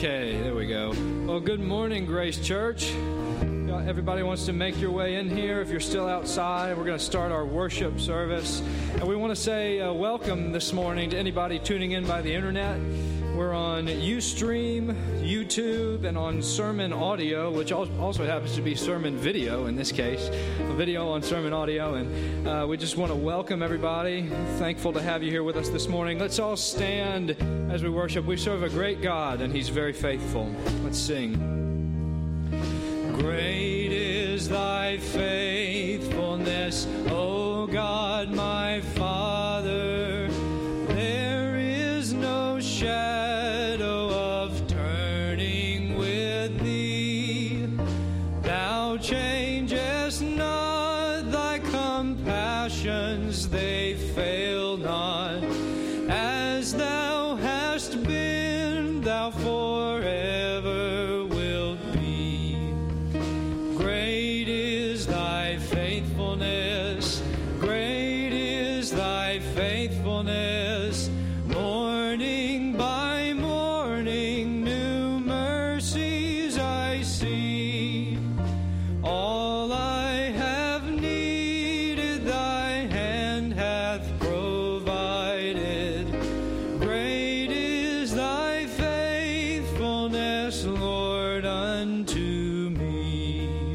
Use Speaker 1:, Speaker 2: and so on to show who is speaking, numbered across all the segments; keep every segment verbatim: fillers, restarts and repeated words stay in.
Speaker 1: Okay, there we go. Well, good morning, Grace Church. Everybody wants to make your way in here. If you're still outside, we're going to start our worship service. And we want to say uh, welcome this morning to anybody tuning in by the internet. We're on Ustream, YouTube, and on Sermon Audio, which also happens to be Sermon Video in this case, a video on Sermon Audio. And uh, we just want to welcome everybody. Thankful to have you here with us this morning. Let's all stand as we worship. We serve a great God, and He's very faithful. Let's sing. Great is thy faithfulness, O God, my Father. There is no shadow of turning with thee. Thou changest not, thy compassions, they fail not. As thou hast been, thou forever wilt be. Great is thy faithfulness, great is thy faithfulness. Morning by morning, new mercies I see. All I have needed, thy hand hath provided. Great is thy faithfulness, Lord, unto me.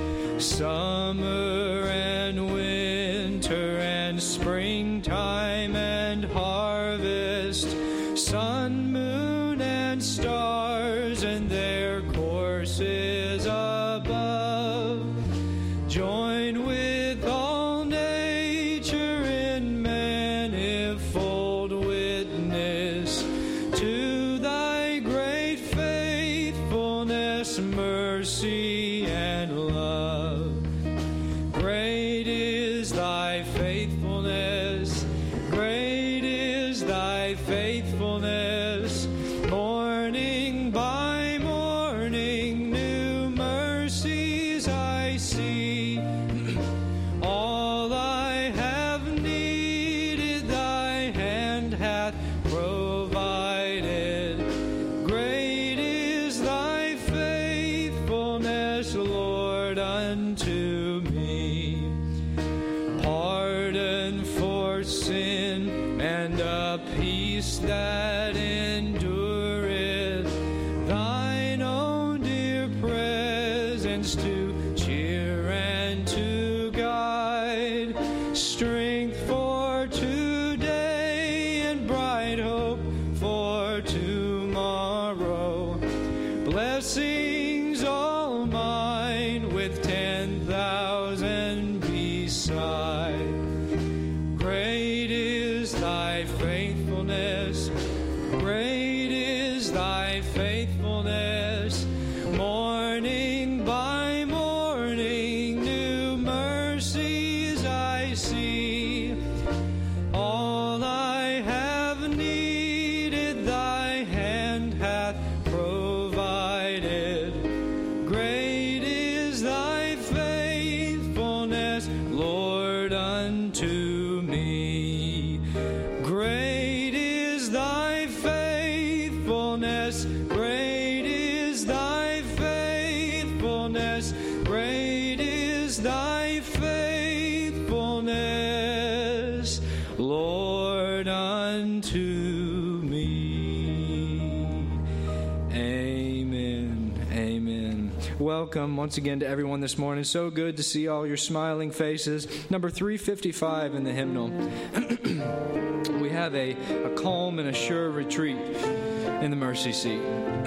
Speaker 1: Summer and winter and springtime and harvest, sun, moon, and stars, and their courses above, join with all nature in manifold witness to thy great faithfulness, mercy, and love. Great is thy faithfulness, great is thy faithfulness. Morning by morning, new mercies I see. All I have needed, thy hand hath provided. Great is thy faithfulness, Lord, unto me. Pardon for sin and a peace that endureth, thine own dear presence to cheer and to guide, strength for today and bright hope for tomorrow, blessings all mine with ten thousand beside. Great is thy faithfulness, great is thy faithfulness. Morning by morning, new mercies I see. All I have needed, thy hand hath provided. Great is thy faithfulness, Lord, unto me. Great is thy faithfulness, great is thy faithfulness, great is thy faithfulness, Lord, unto me. Amen. Amen. Welcome once again to everyone this morning. So good to see all your smiling faces. Number three fifty-five in the hymnal. We have a, a calm and a sure retreat in the mercy seat.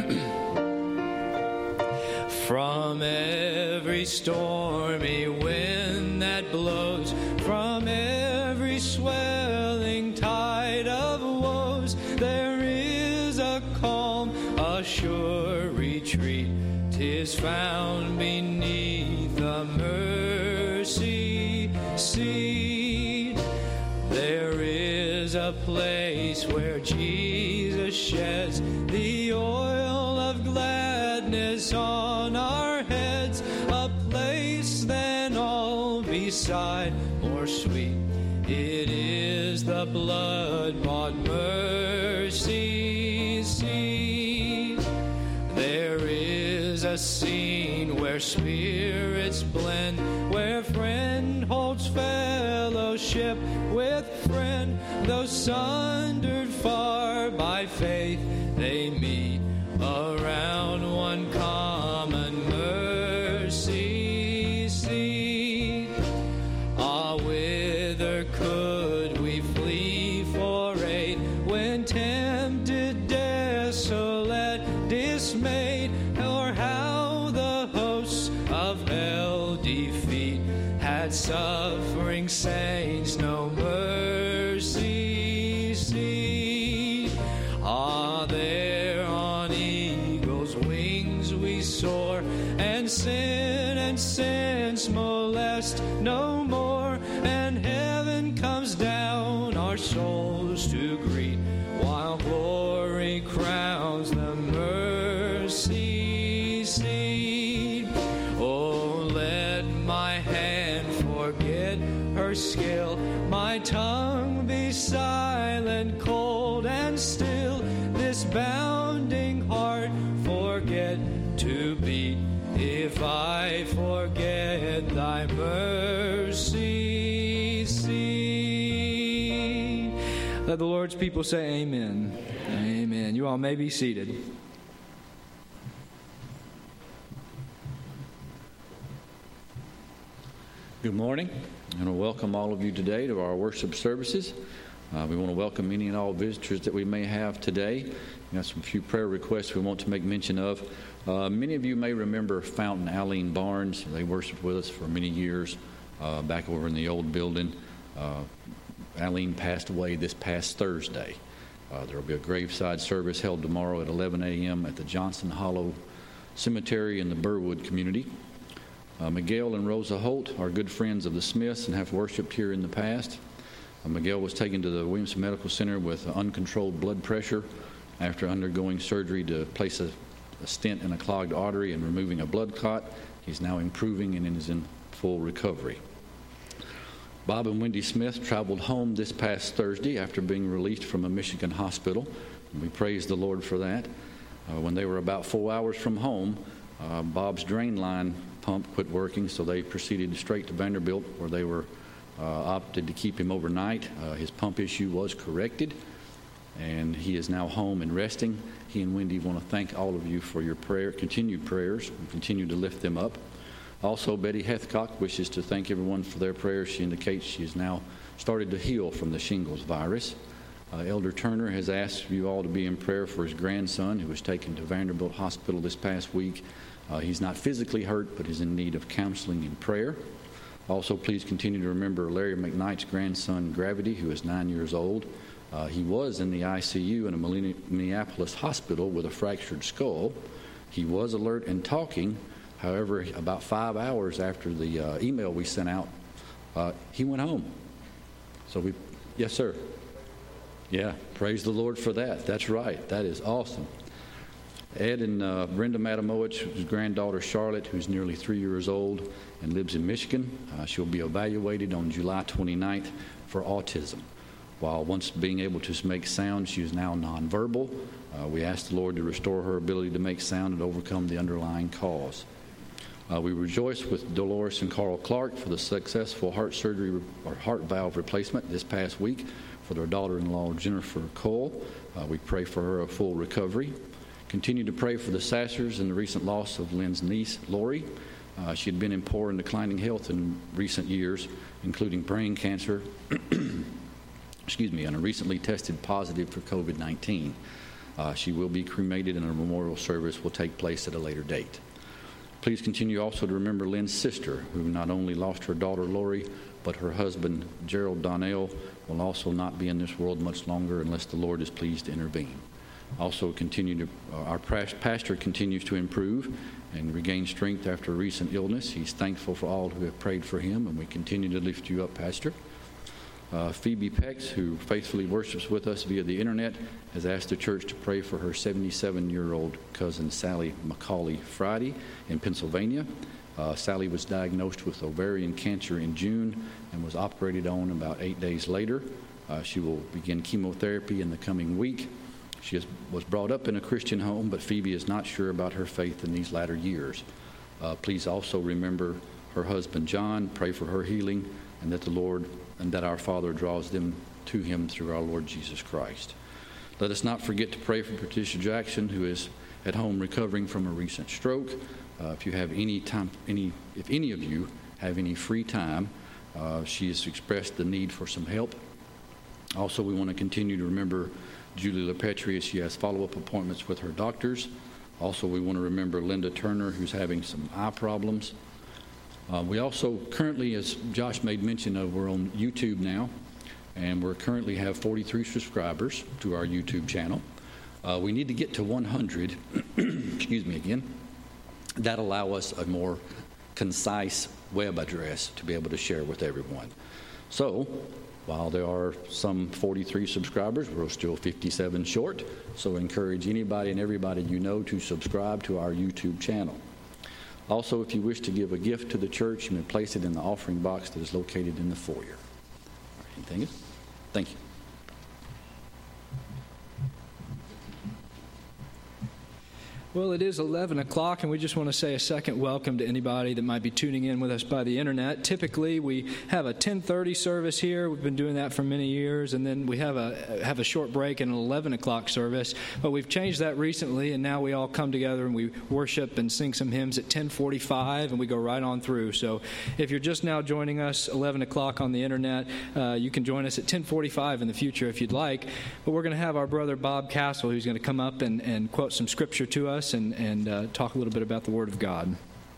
Speaker 1: From every stormy wind that blows, from every swelling tide of woes, there is a calm, a sure retreat. 'Tis found beneath the mercy seat. There is a place where Jesus sheds the oil of gladness on our heads, a place then all beside more sweet. It is the blood-bought mercy seat. is a scene where spirits blend, where friend holds fellowship with friend, though sundered far by faith, they meet around one common mercy seat. Ah, whither could we flee for aid when tempted, desolate, dismayed, or how the hosts of hell defeat had suffering saints no mercy seat. Ah, there on eagle's wings we soar, and sin and sense molest no more, and heaven comes down our souls to greet, while glory crowns the mercy seat. Oh, let my hand forget her skill, my tongue be silent, cold and still, this bounding heart forget to beat, if I forget thy mercy seat. Let the Lord's people say amen. Amen. You all may be seated.
Speaker 2: Good morning. I want to welcome all of you today to our worship services. Uh, we want to welcome any and all visitors that we may have today. We have some few prayer requests we want to make mention of. Uh, many of you may remember Fountain Aline Barnes. They worshiped with us for many years uh, back over in the old building. Uh, Aline passed away this past Thursday. Uh, there will be a graveside service held tomorrow at eleven a.m. at the Johnson Hollow Cemetery in the Burwood community. Uh, Miguel and Rosa Holt are good friends of the Smiths and have worshiped here in the past. Uh, Miguel was taken to the Williamson Medical Center with uncontrolled blood pressure after undergoing surgery to place a, a stent in a clogged artery and removing a blood clot. He's now improving and is in full recovery. Bob and Wendy Smith traveled home this past Thursday after being released from a Michigan hospital. And we praise the Lord for that. Uh, when they were about four hours from home, uh, Bob's drain line pump quit working, so they proceeded straight to Vanderbilt, where they were uh, opted to keep him overnight. Uh, his pump issue was corrected, and he is now home and resting. He and Wendy want to thank all of you for your prayer, continued prayers. We continue to lift them up. Also, Betty Hethcock wishes to thank everyone for their prayers. She indicates she has now started to heal from the shingles virus. Uh, Elder Turner has asked you all to be in prayer for his grandson, who was taken to Vanderbilt Hospital this past week. Uh, he's not physically hurt, but is in need of counseling and prayer. Also, please continue to remember Larry McKnight's grandson, Gravity, who is nine years old. Uh, he was in the I C U in a Minneapolis hospital with a fractured skull. He was alert and talking. However, about five hours after the uh, email we sent out, uh, he went home. So we, yes, sir. Yeah, praise the Lord for that. That's right. That is awesome. Ed and uh, Brenda Matamowicz, granddaughter Charlotte, who's nearly three years old and lives in Michigan. Uh, she'll be evaluated on July twenty-ninth for autism. While once being able to make sound, she is now nonverbal. Uh, we ask the Lord to restore her ability to make sound and overcome the underlying cause. Uh, we rejoice with Dolores and Carl Clark for the successful heart surgery or heart valve replacement this past week for their daughter-in-law, Jennifer Cole. Uh, we pray for her a full recovery. Continue to pray for the Sassers and the recent loss of Lynn's niece, Lori. Uh, she had been in poor and declining health in recent years, including brain cancer, excuse me, and recently tested positive for covid nineteen. Uh, she will be cremated, and a memorial service will take place at a later date. Please continue also to remember Lynn's sister, who not only lost her daughter, Lori, but her husband, Gerald Donnell, will also not be in this world much longer unless the Lord is pleased to intervene. Also, continue to, uh, our pastor continues to improve and regain strength after a recent illness. He's thankful for all who have prayed for him, and we continue to lift you up, Pastor. Uh, Phoebe Pex, who faithfully worships with us via the internet, has asked the church to pray for her seventy-seven-year-old cousin, Sally McCauley Friday in Pennsylvania. Uh, Sally was diagnosed with ovarian cancer in June and was operated on about eight days later. Uh, she will begin chemotherapy in the coming week. She is, was brought up in a Christian home, but Phoebe is not sure about her faith in these latter years. Uh, please also remember her husband, John. Pray for her healing, and that the Lord and that our Father draws them to him through our Lord Jesus Christ. Let us not forget to pray for Patricia Jackson, who is at home recovering from a recent stroke. Uh, if you have any time, any, if any of you have any free time, uh, she has expressed the need for some help. Also, we want to continue to remember Julie LePetri as she has follow-up appointments with her doctors. Also, we want to remember Linda Turner, who's having some eye problems. Uh, we also currently, as Josh made mention of, we're on YouTube now, and we currently have forty-three subscribers to our YouTube channel. Uh, we need to get to one hundred, excuse me again, that allow us a more concise web address to be able to share with everyone. So, while there are some forty-three subscribers, we're still fifty-seven short, so encourage anybody and everybody you know to subscribe to our YouTube channel. Also, if you wish to give a gift to the church, you may place it in the offering box that is located in the foyer. Anything else? Thank you.
Speaker 1: Well, it is eleven o'clock, and we just want to say a second welcome to anybody that might be tuning in with us by the internet. Typically, we have a ten thirty service here. We've been doing that for many years, and then we have a have a short break and an eleven o'clock service. But we've changed that recently, and now we all come together and we worship and sing some hymns at ten forty-five, and we go right on through. So if you're just now joining us, eleven o'clock on the internet, uh, you can join us at ten forty-five in the future if you'd like. But we're going to have our brother Bob Castle, who's going to come up and, and quote some scripture to us and, and uh, talk a little bit about the Word of God.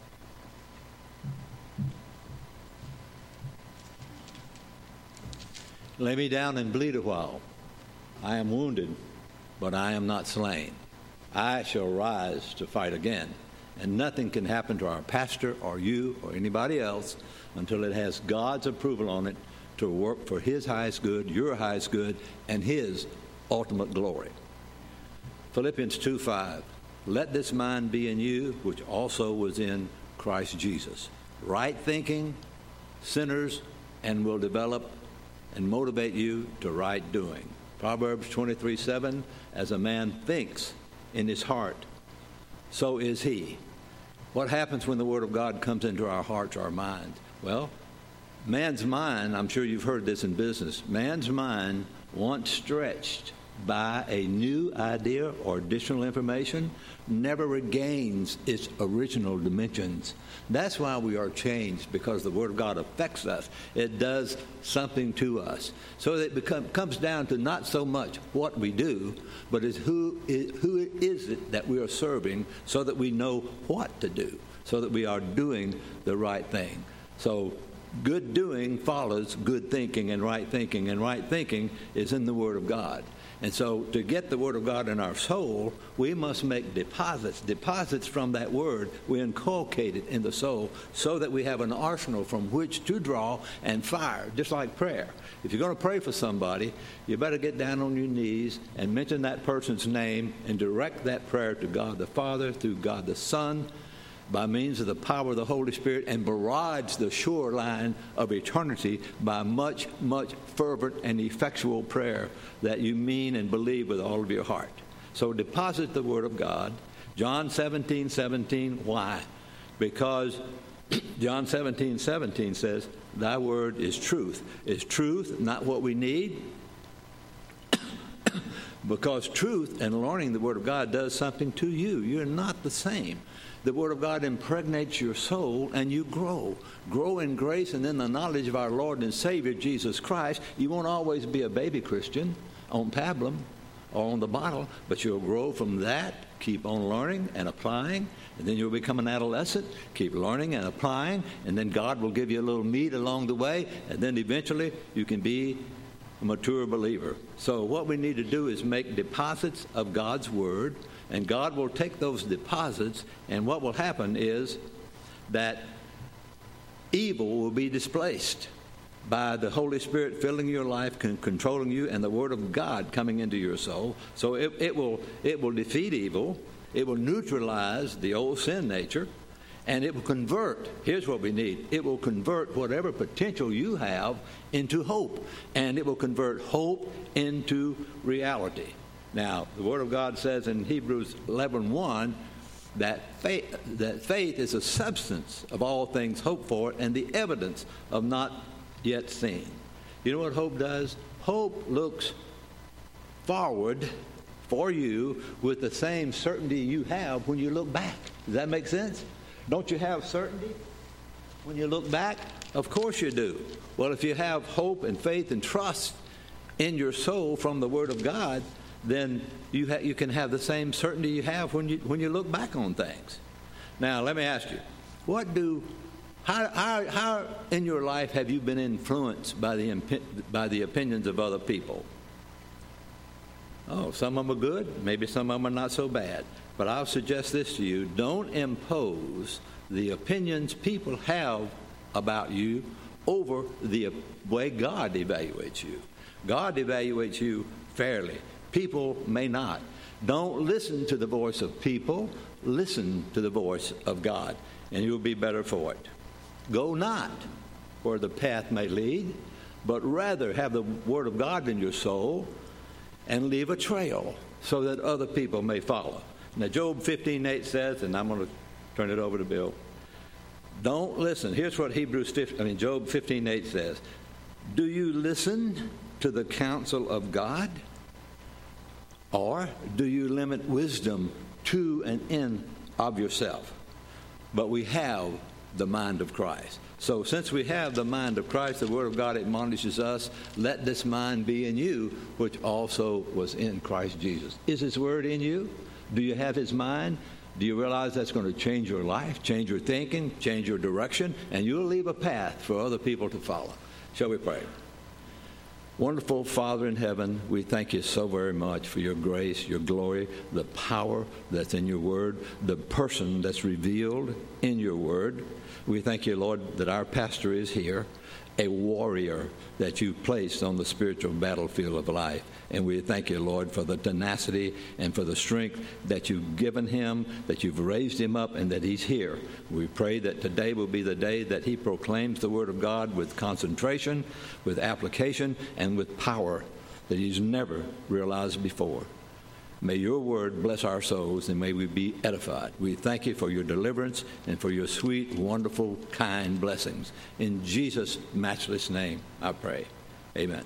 Speaker 3: Lay me down and bleed a while. I am wounded, but I am not slain. I shall rise to fight again. And nothing can happen to our pastor or you or anybody else until it has God's approval on it to work for His highest good, your highest good, and His ultimate glory. Philippians two five. Let this mind be in you, which also was in Christ Jesus. Right thinking, sinners, and will develop and motivate you to right doing. Proverbs twenty-three seven, as a man thinks in his heart, so is he. What happens when the Word of God comes into our hearts, our minds? Well, man's mind, I'm sure you've heard this in business, man's mind, once stretched by a new idea or additional information, never regains its original dimensions. That's why we are changed, because the Word of God affects us. It does something to us. So it become, comes down to not so much what we do, but is who is, who is it that we are serving, so that we know what to do, so that we are doing the right thing. So good doing follows good thinking and right thinking, and right thinking is in the Word of God. And so to get the Word of God in our soul, we must make deposits, deposits from that Word. We inculcate it in the soul so that we have an arsenal from which to draw and fire, just like prayer. If you're going to pray for somebody, you better get down on your knees and mention that person's name and direct that prayer to God the Father through God the Son, by means of the power of the Holy Spirit, and barrage the shoreline of eternity by much, much fervent and effectual prayer that you mean and believe with all of your heart. So deposit the Word of God. John seventeen seventeen, why? Because John seventeen seventeen says, thy word is truth. Is truth not what we need? Because truth and learning the Word of God does something to you. You're not the same. The Word of God impregnates your soul, and you grow. Grow in grace and in the knowledge of our Lord and Savior, Jesus Christ. You won't always be a baby Christian on pablum or on the bottle, but you'll grow from that. Keep on learning and applying, and then you'll become an adolescent. Keep learning and applying, and then God will give you a little meat along the way, and then eventually you can be a mature believer. So what we need to do is make deposits of God's Word, and God will take those deposits, and what will happen is that evil will be displaced by the Holy Spirit filling your life, con- controlling you, and the Word of God coming into your soul. So it, it will it will defeat evil. It will neutralize the old sin nature, and it will convert. Here's what we need. It will convert whatever potential you have into hope, and it will convert hope into reality. Now, the Word of God says in Hebrews eleven one that faith, that faith is a substance of all things hoped for and the evidence of not yet seen. You know what hope does? Hope looks forward for you with the same certainty you have when you look back. Does that make sense? Don't you have certainty when you look back? Of course you do. Well, if you have hope and faith and trust in your soul from the Word of God, then you ha- you can have the same certainty you have when you when you look back on things. Now, let me ask you, what do how how, how in your life have you been influenced by the impi- by the opinions of other people? Oh, some of them are good, maybe some of them are not so bad. But I'll suggest this to you: don't impose the opinions people have about you over the way God evaluates you. God evaluates you fairly. People may not. Don't listen to the voice of people. Listen to the voice of God, and you'll be better for it. Go not where the path may lead, but rather have the Word of God in your soul and leave a trail so that other people may follow. Now, Job fifteen eight says, and I'm going to turn it over to Bill. Don't listen. Here's what Hebrews fifteen, I mean Job fifteen eight says. Do you listen to the counsel of God, or do you limit wisdom to and in of yourself? But we have the mind of Christ. So since we have the mind of Christ, the Word of God admonishes us, let this mind be in you, which also was in Christ Jesus. Is His Word in you? Do you have His mind? Do you realize that's going to change your life, change your thinking, change your direction, and you'll leave a path for other people to follow? Shall we pray? Wonderful Father in heaven, we thank you so very much for your grace, your glory, the power that's in your word, the person that's revealed in your word. We thank you, Lord, that our pastor is here, a warrior that you placed on the spiritual battlefield of life. And we thank you, Lord, for the tenacity and for the strength that you've given him, that you've raised him up, and that he's here. We pray that today will be the day that he proclaims the Word of God with concentration, with application, and with power that he's never realized before. May your word bless our souls, and may we be edified. We thank you for your deliverance and for your sweet, wonderful, kind blessings. In Jesus' matchless name, I pray. Amen.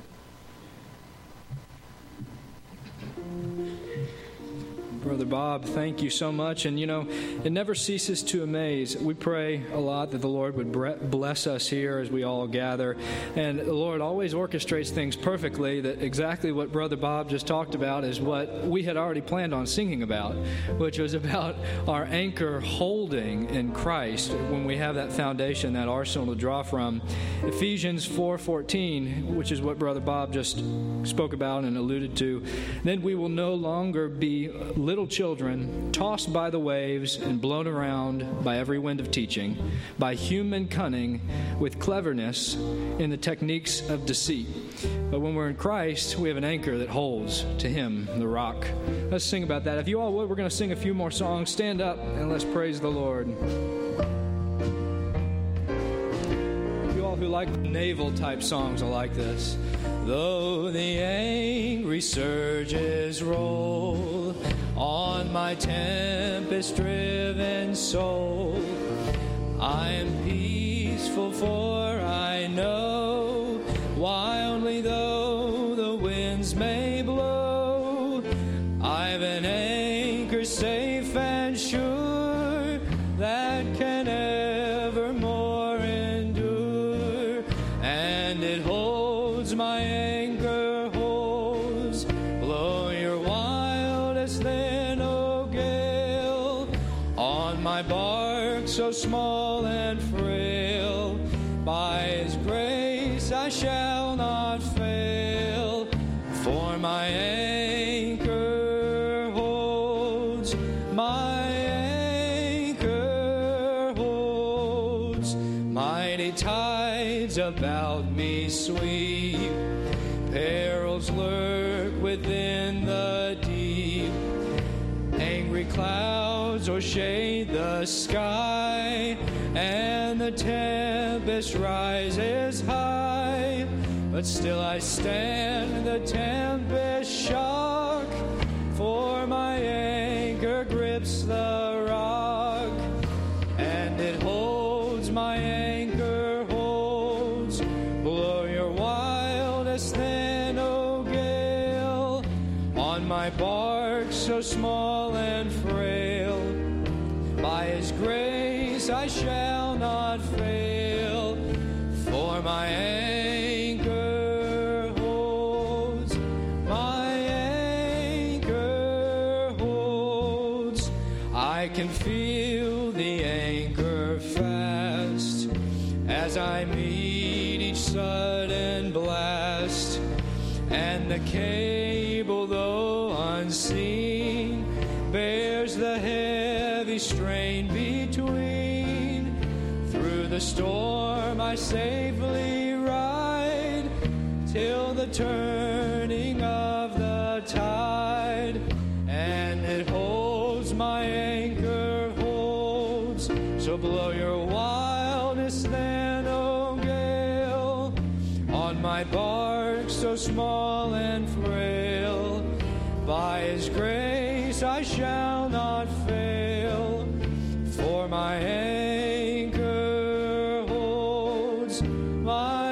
Speaker 1: Brother Bob, thank you so much. And, you know, it never ceases to amaze. We pray a lot that the Lord would bless us here as we all gather. And the Lord always orchestrates things perfectly, that exactly what Brother Bob just talked about is what we had already planned on singing about, which was about our anchor holding in Christ when we have that foundation, that arsenal to draw from. Ephesians four fourteen, which is what Brother Bob just spoke about and alluded to. Then we will no longer be little children, tossed by the waves and blown around by every wind of teaching, by human cunning with cleverness in the techniques of deceit. But when we're in Christ, we have an anchor that holds to Him, the rock. Let's sing about that. If you all would, we're going to sing a few more songs. Stand up and let's praise the Lord. You all who like naval type songs are like this. Though the angry surges roll on my tempest-driven soul, I am peaceful, for I know, wildly though the winds may blow, I've an anchor safe and sure that can evermore endure, and it holds my anchor holds, blow your wildest then, O gale, on my bark so small and frail, by His grace I shall not fail, for my anchor holds, my anchor holds, mighty tides about me sweep, perils lurk within the deep, angry clouds o'ershade the sky, and the tempest rises high, but still I stand, the tempest shock, for my anchor grips the rock, and it holds my anchor holds. Blow your wildest then, O gale, on my bark so small and frail. By His grace I shall not fail, for my anchor holds, my anchor holds. I can feel the anchor fast as I meet each sudden blast, and the cable, though unseen, bears the heavy strain between. Through the storm I safely ride, till the turning of the tide, and it holds, my anchor holds. So blow your wildest then, O gale, on my bark so small and frail. By His grace I shall not fail, for my anchor holds, my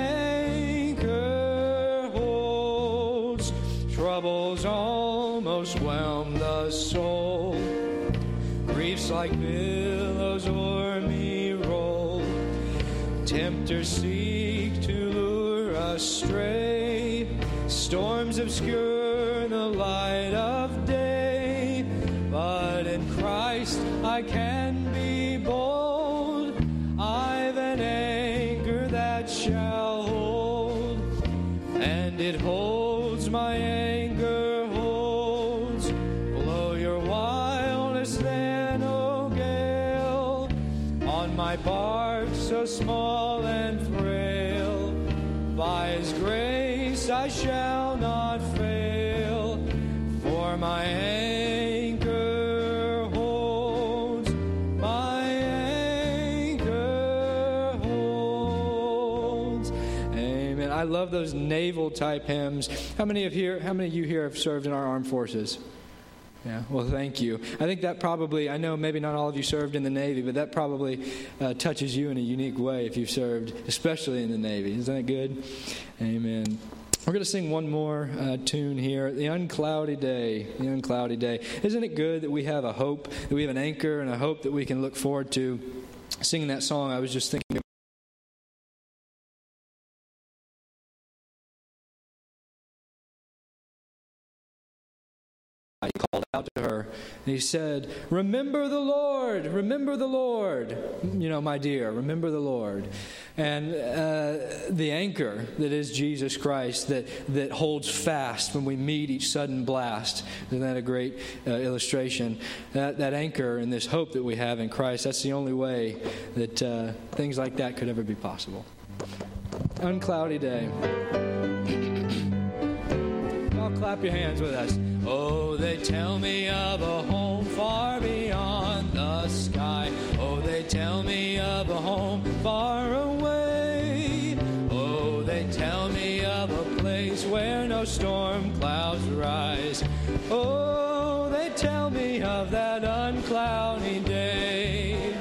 Speaker 1: anchor holds. Troubles almost whelm the soul, griefs like billows o'er me roll. Tempters seek to lure us astray, storms obscure the light of day. But in Christ I can be bold, I've an anchor that shall hold, and it holds, my anchor holds. Blow your wildest then, O gale, on my bark so small and frail. By His grace I shall not fail, for my anchor holds, my anchor holds. Amen. I love those naval type hymns. How many of here? How many of you here have served in our armed forces? Yeah, well, thank you. I think that probably, I know maybe not all of you served in the Navy, but that probably uh, touches you in a unique way if you've served, especially in the Navy. Isn't that good? Amen. We're going to sing one more uh, tune here, The Uncloudy Day, The Uncloudy Day. Isn't it good that we have a hope, that we have an anchor and a hope that we can look forward to? Singing that song, I was just thinking about he called out to her, and he said, remember the Lord, remember the Lord, you know, my dear, remember the Lord. And uh, the anchor that is Jesus Christ, that, that holds fast when we meet each sudden blast. Isn't that a great uh, illustration? That, that anchor and this hope that we have in Christ, that's the only way that uh, things like that could ever be possible. Uncloudy day. Y'all clap your hands with us. Oh, they tell me of a home far beyond the sky. Oh, they tell me of a home far away. Oh, they tell me of a place where no storm clouds rise. Oh, they tell me of that uncloudy day.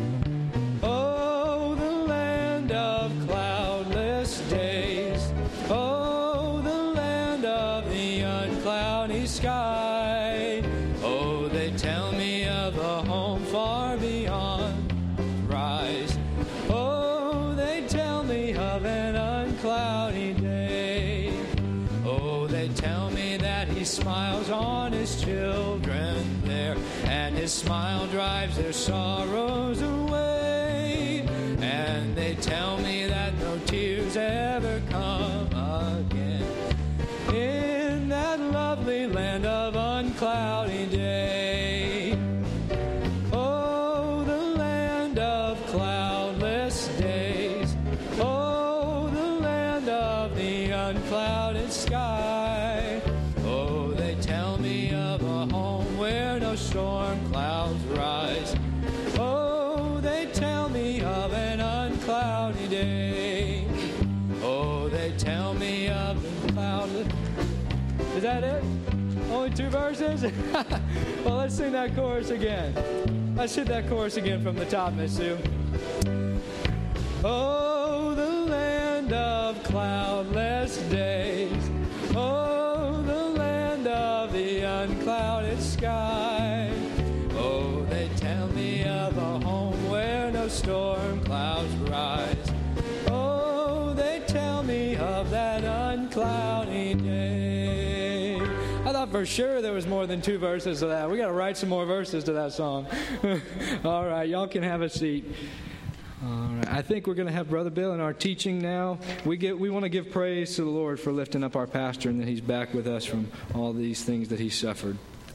Speaker 1: Oh, the land of cloudless days. Oh, the land of the uncloudy sky. Oh, they tell me of a home far beyond rise. Oh, they tell me of an uncloudy day. Oh, they tell me that He smiles on His children there, and His smile drives their sorrows away. And they tell me that no tears ever come again in that lovely land of uncloudy day. Oh, the land of cloudless days. Oh, the land of the unclouded sky. Oh, they tell me of a home where no storm clouds rise. Oh, they tell me of an uncloudy day. Oh, they tell me of the cloudless. Is that it? Only two two verses? Well, let's sing that chorus again. Let's hit that chorus again from the top, Miss Sue. Oh, the land of cloudless days. Oh, the land of the unclouded sky. Oh, they tell me of a home where no storm clouds rise. Oh, they tell me of that uncloudy day. I thought for sure there was more than two verses of that. We got to write some more verses to that song. All right, y'all can have a seat. All right. I think we're going to have Brother Bill in our teaching now. We get we want to give praise to the Lord for lifting up our pastor and that he's back with us from all these things that he suffered.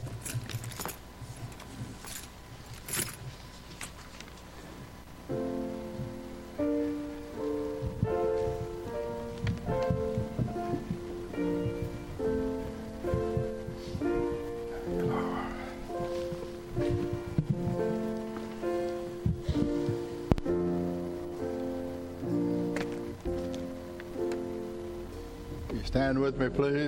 Speaker 4: Stand with me, please.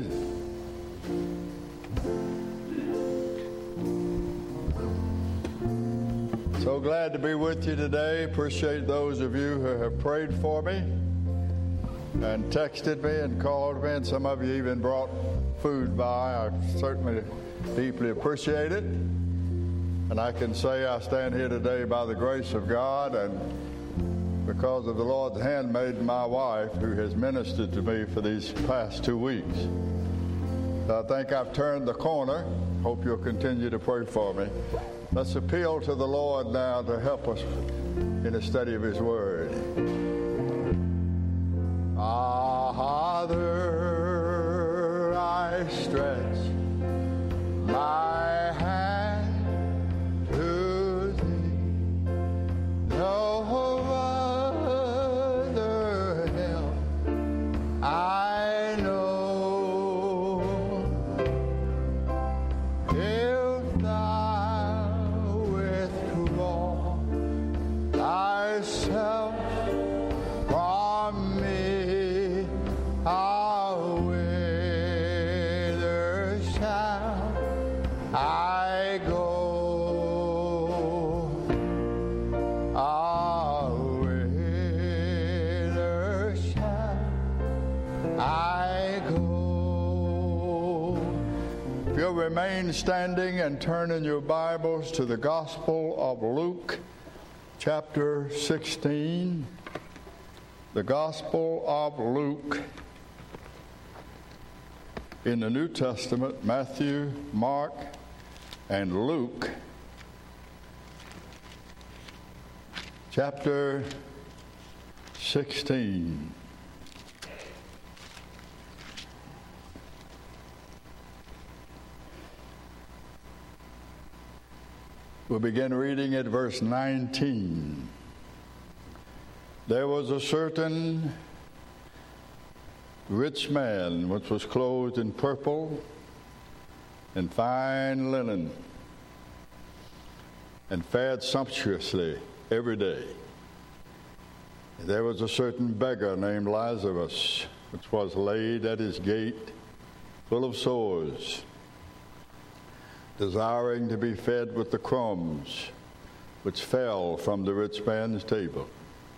Speaker 4: So glad to be with you today. Appreciate those of you who have prayed for me and texted me and called me, and some of you even brought food by. I certainly deeply appreciate it. And I can say I stand here today by the grace of God and because of the Lord's handmaid, my wife, who has ministered to me for these past two weeks. I think I've turned the corner. Hope you'll continue to pray for me. Let's appeal to the Lord now to help us in the study of His Word. Father, I stretch my hand to Thee. No I know if Thou withdraw Thyself from me, how whither shall I go? Ah, whither shall I go? If you'll remain standing and turn in your Bibles to the Gospel of Luke, chapter sixteen. The Gospel of Luke in the New Testament, Matthew, Mark, and Luke, chapter sixteen. We'll begin reading at verse nineteen. There was a certain rich man which was clothed in purple and fine linen, and fared sumptuously every day. There was a certain beggar named Lazarus, which was laid at his gate, full of sores, desiring to be fed with the crumbs which fell from the rich man's table.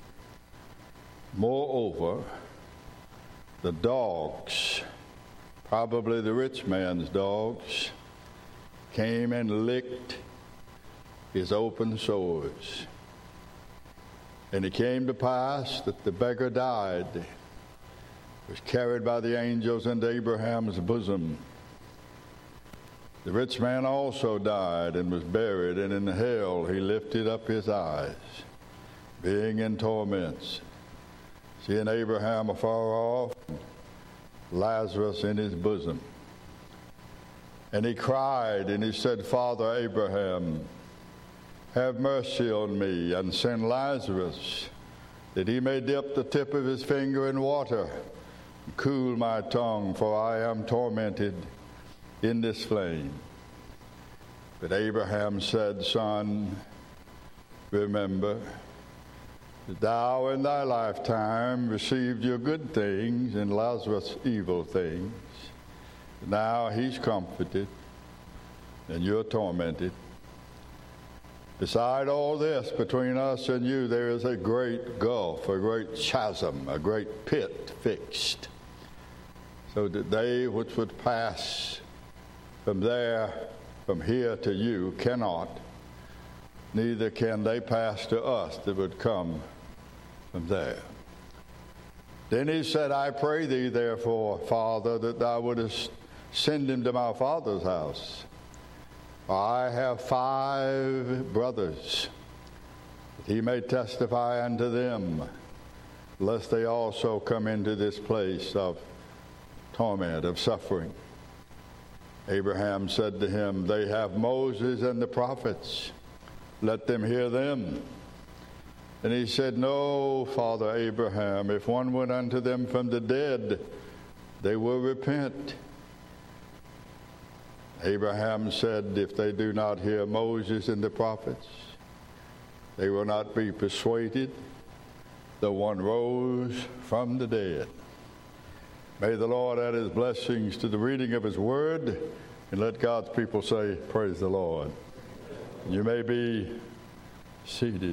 Speaker 4: Moreover, the dogs, probably the rich man's dogs, came and licked his open sores. And it came to pass that the beggar died, was carried by the angels into Abraham's bosom. The rich man also died and was buried, and in hell he lifted up his eyes, being in torments, seeing Abraham afar off, Lazarus in his bosom. And he cried, and he said, Father Abraham, have mercy on me, and send Lazarus, that he may dip the tip of his finger in water, and cool my tongue, for I am tormented in this flame. But Abraham said, Son, remember that thou in thy lifetime received your good things, and Lazarus evil things. Now he's comforted, and you're tormented. Beside all this, between us and you, there is a great gulf, a great chasm, a great pit fixed, so that they which would pass from there, from here to you, cannot, neither can they pass to us that would come from there. Then he said, I pray thee, therefore, Father, that thou wouldest send him to my father's house. I have five brothers, that he may testify unto them, lest they also come into this place of torment, of suffering. Abraham said to him, they have Moses and the prophets. Let them hear them. And he said, no, Father Abraham, if one went unto them from the dead, they will repent. Abraham said, if they do not hear Moses and the prophets, they will not be persuaded, though one rose from the dead. May the Lord add his blessings to the reading of his word, and let God's people say, praise the Lord. You may be seated.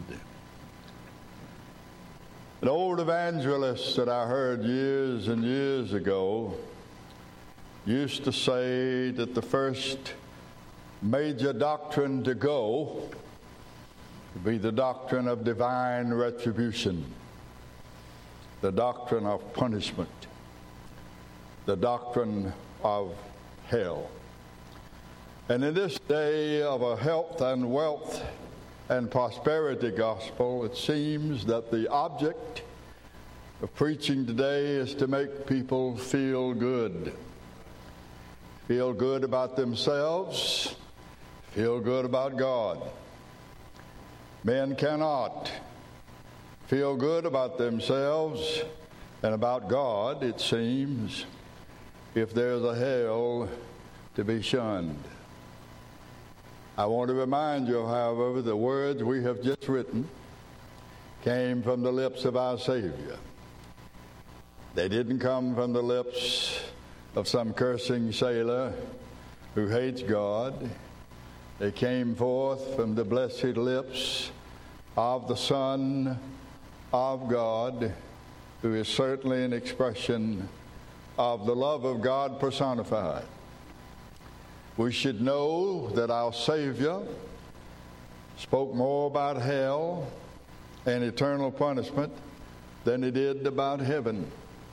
Speaker 4: An old evangelist that I heard years and years ago used to say that the first major doctrine to go would be the doctrine of divine retribution, the doctrine of punishment, the doctrine of hell. And in this day of a health and wealth and prosperity gospel, it seems that the object of preaching today is to make people feel good. Feel good about themselves, feel good about God. Men cannot feel good about themselves and about God, it seems, if there's a hell to be shunned. I want to remind you, however, the words we have just written came from the lips of our Savior. They didn't come from the lips of some cursing sailor who hates God. They came forth from the blessed lips of the Son of God, who is certainly an expression of the love of God personified. We should know that our Savior spoke more about hell and eternal punishment than he did about heaven.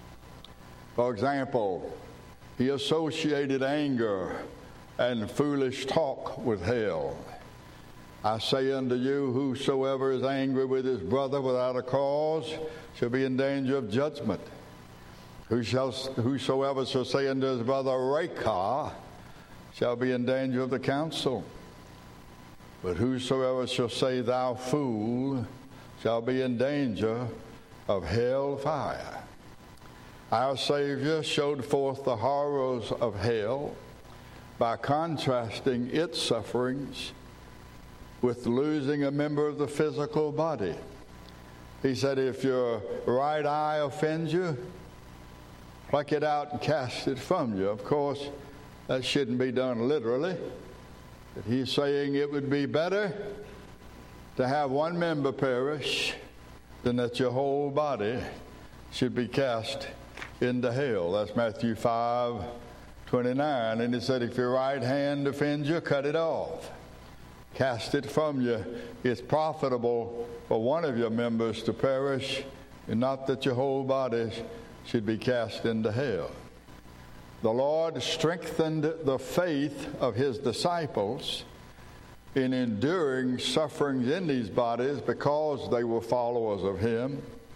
Speaker 4: For example, he associated anger and foolish talk with hell. I say unto you, whosoever is angry with his brother without a cause shall be in danger of judgment. Who shall, whosoever shall say unto his brother, Raca, shall be in danger of the council. But whosoever shall say, thou fool, shall be in danger of hell fire. Our Savior showed forth the horrors of hell by contrasting its sufferings with losing a member of the physical body. He said, if your right eye offends you, pluck it out and cast it from you. Of course, that shouldn't be done literally. But he's saying it would be better to have one member perish than that your whole body should be cast into hell. That's Matthew five twenty-nine. And he said, if your right hand offends you, cut it off. Cast it from you. It's profitable for one of your members to perish, and not that your whole body should be cast into hell. The Lord strengthened the faith of his disciples in enduring sufferings in these bodies because they were followers of him.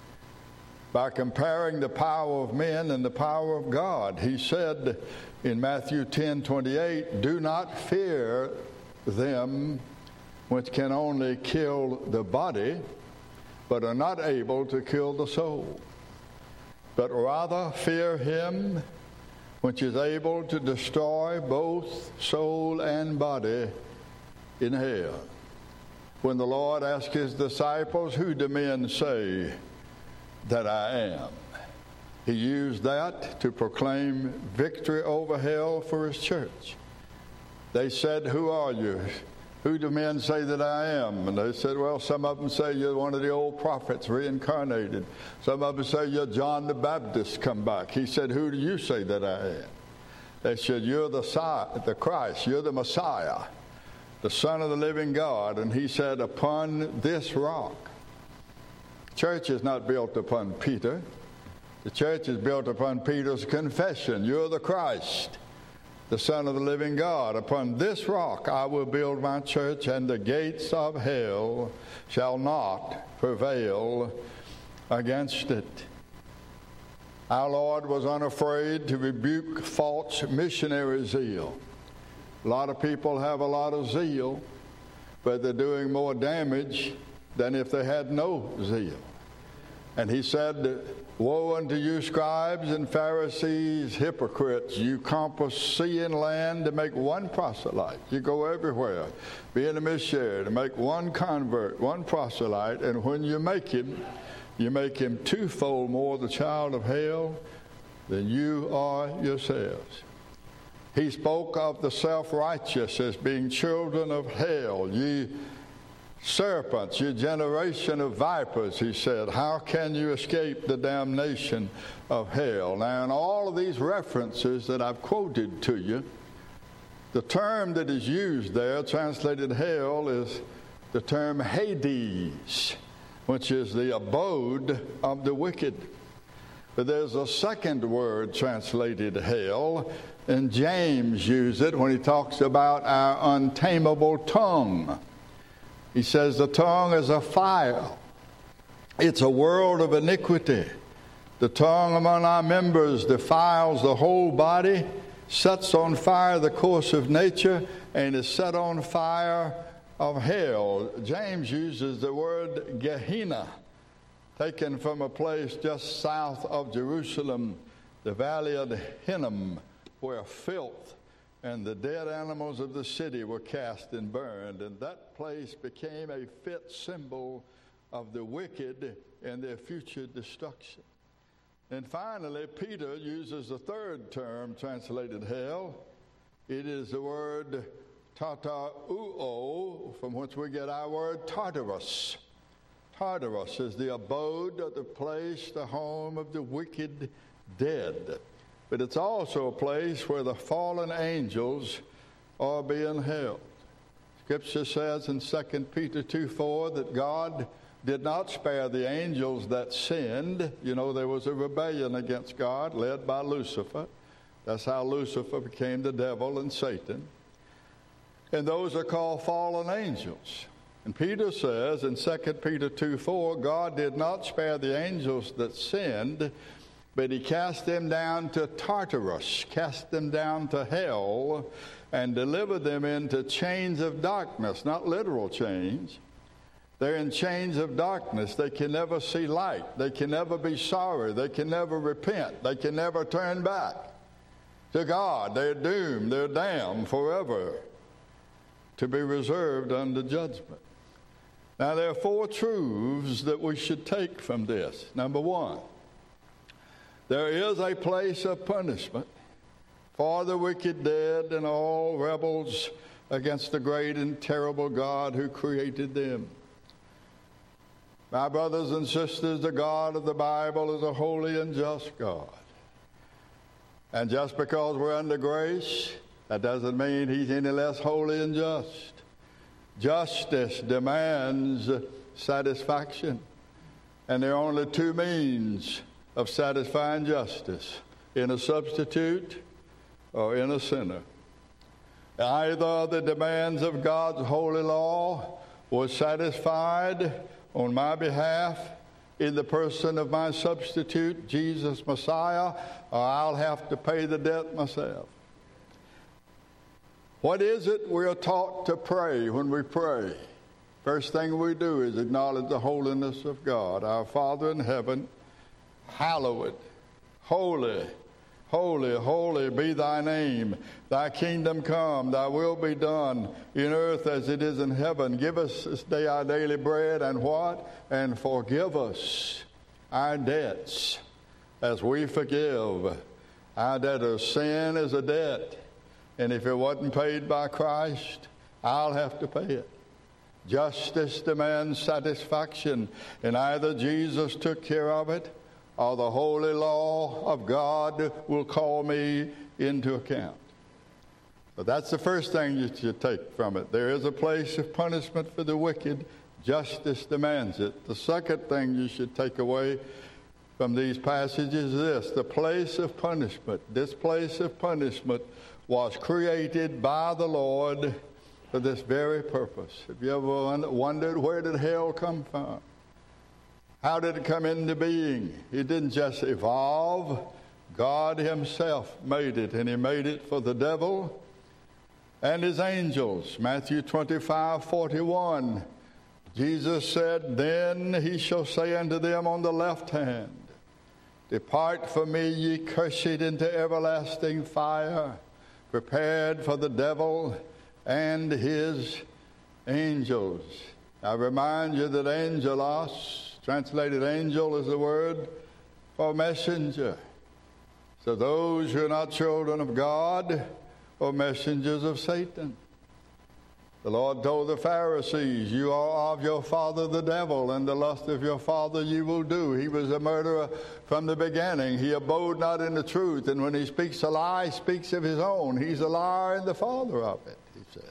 Speaker 4: By comparing the power of men and the power of God, he said in Matthew ten twenty-eight, do not fear them which can only kill the body, but are not able to kill the soul. But rather fear him which is able to destroy both soul and body in hell. When the Lord asked his disciples, who do men say that I am? He used that to proclaim victory over hell for his church. They said, "Who are you? Who do men say that I am?" And they said, "Well, some of them say you're one of the old prophets reincarnated. Some of them say you're John the Baptist come back." He said, "Who do you say that I am?" They said, "You're the, the Christ, you're the Messiah, the Son of the living God." And he said, "Upon this rock." Church is not built upon Peter. The church is built upon Peter's confession. "You're the Christ, the Son of the living God. Upon this rock I will build my church, and the gates of hell shall not prevail against it." Our Lord was unafraid to rebuke false missionary zeal. A lot of people have a lot of zeal, but they're doing more damage than if they had no zeal. And he said, "Woe unto you, scribes and Pharisees, hypocrites! You compass sea and land to make one proselyte." You go everywhere, being a missionary, to make one convert, one proselyte, and when you make him, you make him twofold more the child of hell than you are yourselves. He spoke of the self-righteous as being children of hell. "Ye serpents, you generation of vipers," he said, "how can you escape the damnation of hell?" Now, in all of these references that I've quoted to you, the term that is used there, translated hell, is the term Hades, which is the abode of the wicked. But there's a second word translated hell, and James used it when he talks about our untamable tongue. He says the tongue is a fire. It's a world of iniquity. The tongue among our members defiles the whole body, sets on fire the course of nature, and is set on fire of hell. James uses the word Gehenna, taken from a place just south of Jerusalem, the valley of Hinnom, where filth and the dead animals of the city were cast and burned. And that place became a fit symbol of the wicked and their future destruction. And finally, Peter uses the third term translated hell. It is the word Tartaruo, from which we get our word Tartarus. Tartarus is the abode of the place, the home of the wicked dead. But it's also a place where the fallen angels are being held. Scripture says in Second Peter two four that God did not spare the angels that sinned. You know, there was a rebellion against God led by Lucifer. That's how Lucifer became the devil and Satan. And those are called fallen angels. And Peter says in Second Peter two four, God did not spare the angels that sinned, but he cast them down to Tartarus, cast them down to hell, and delivered them into chains of darkness, not literal chains. They're in chains of darkness. They can never see light. They can never be sorry. They can never repent. They can never turn back to God. They're doomed. They're damned forever to be reserved unto judgment. Now, there are four truths that we should take from this. Number one, there is a place of punishment for the wicked dead and all rebels against the great and terrible God who created them. My brothers and sisters, the God of the Bible is a holy and just God. And just because we're under grace, that doesn't mean he's any less holy and just. Justice demands satisfaction. And there are only two means of satisfying justice: in a substitute or in a sinner. Either the demands of God's holy law was satisfied on my behalf in the person of my substitute, Jesus Messiah, or I'll have to pay the debt myself. What is it we are taught to pray when we pray? First thing we do is acknowledge the holiness of God. Our Father in heaven, hallowed, holy, holy, holy be thy name. Thy kingdom come, thy will be done in earth as it is in heaven. Give us this day our daily bread, and what? And forgive us our debts as we forgive our debtors. Sin is a debt. And if it wasn't paid by Christ, I'll have to pay it. Justice demands satisfaction, and either Jesus took care of it or the holy law of God will call me into account. So that's the first thing you should take from it. There is a place of punishment for the wicked. Justice demands it. The second thing you should take away from these passages is this: the place of punishment. This place of punishment was created by the Lord for this very purpose. Have you ever wondered, where did hell come from? How did it come into being? It didn't just evolve. God himself made it, and he made it for the devil and his angels. Matthew twenty-five forty-one, Jesus said, "Then he shall say unto them on the left hand, Depart from me, ye cursed, into everlasting fire, prepared for the devil and his angels." I remind you that angelos, translated angel, is the word for messenger. So those who are not children of God are messengers of Satan. The Lord told the Pharisees, "You are of your father the devil, and the lust of your father you will do." He was a murderer from the beginning. He abode not in the truth, and when he speaks a lie, he speaks of his own. He's a liar and the father of it, he said.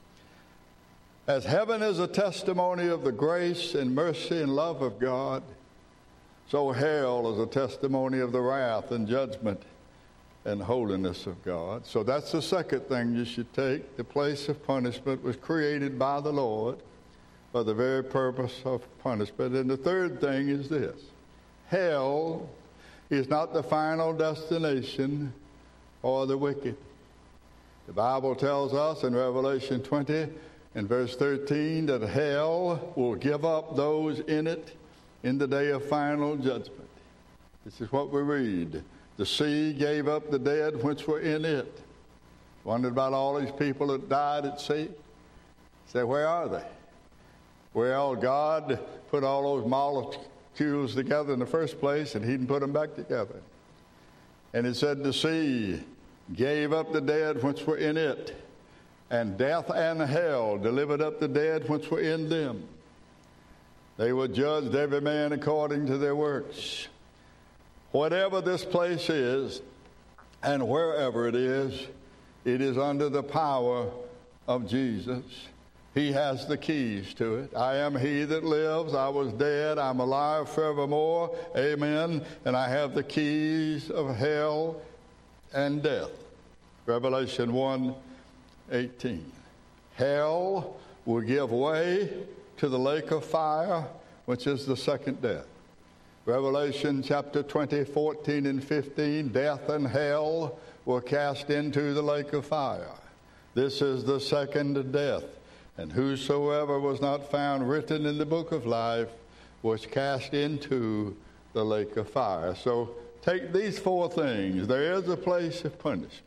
Speaker 4: As heaven is a testimony of the grace and mercy and love of God, so hell is a testimony of the wrath and judgment and holiness of God. So that's the second thing you should take. The place of punishment was created by the Lord for the very purpose of punishment. And the third thing is this: hell is not the final destination for the wicked. The Bible tells us in Revelation twenty and verse thirteen that hell will give up those in it in the day of final judgment. This is what we read. The sea gave up the dead which were in it. Wondered about all these people that died at sea? Say, where are they? Well, God put all those molecules together in the first place, and he didn't put them back together. And it said the sea gave up the dead which were in it, and death and hell delivered up the dead which were in them. They were judged every man according to their works. Whatever this place is, and wherever it is, it is under the power of Jesus. He has the keys to it. I am he that lives. I was dead. I'm alive forevermore. Amen. And I have the keys of hell and death. Revelation one eighteen. Hell will give way to the lake of fire, which is the second death. Revelation chapter twenty, fourteen and fifteen, death and hell were cast into the lake of fire. This is the second death. And whosoever was not found written in the book of life was cast into the lake of fire. So take these four things. There is a place of punishment.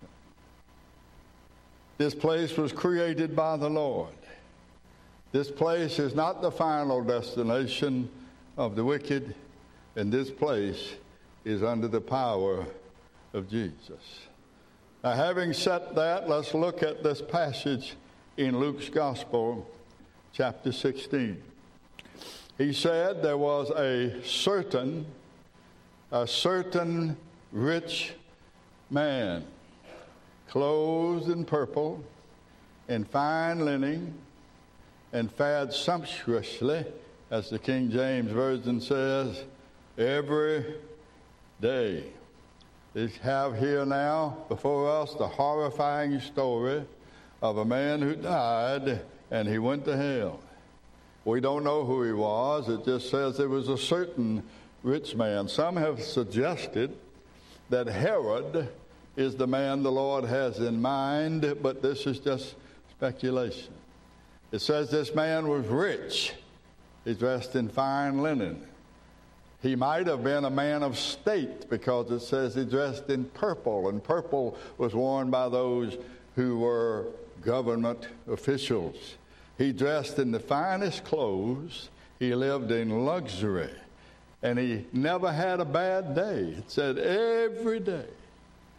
Speaker 4: This place was created by the Lord. This place is not the final destination of the wicked, and this place is under the power of Jesus. Now, having said that, let's look at this passage in Luke's Gospel, chapter sixteen. He said there was a certain, a certain rich man, clothed in purple and fine linen, and fared sumptuously, as the King James Version says, every day. We have here now before us the horrifying story of a man who died and he went to hell. We don't know who he was. It just says there was a certain rich man. Some have suggested that Herod is the man the Lord has in mind, but this is just speculation. It says this man was rich. He's dressed in fine linen. He might have been a man of state, because it says he dressed in purple, and purple was worn by those who were government officials. He dressed in the finest clothes. He lived in luxury, and he never had a bad day. It said every day.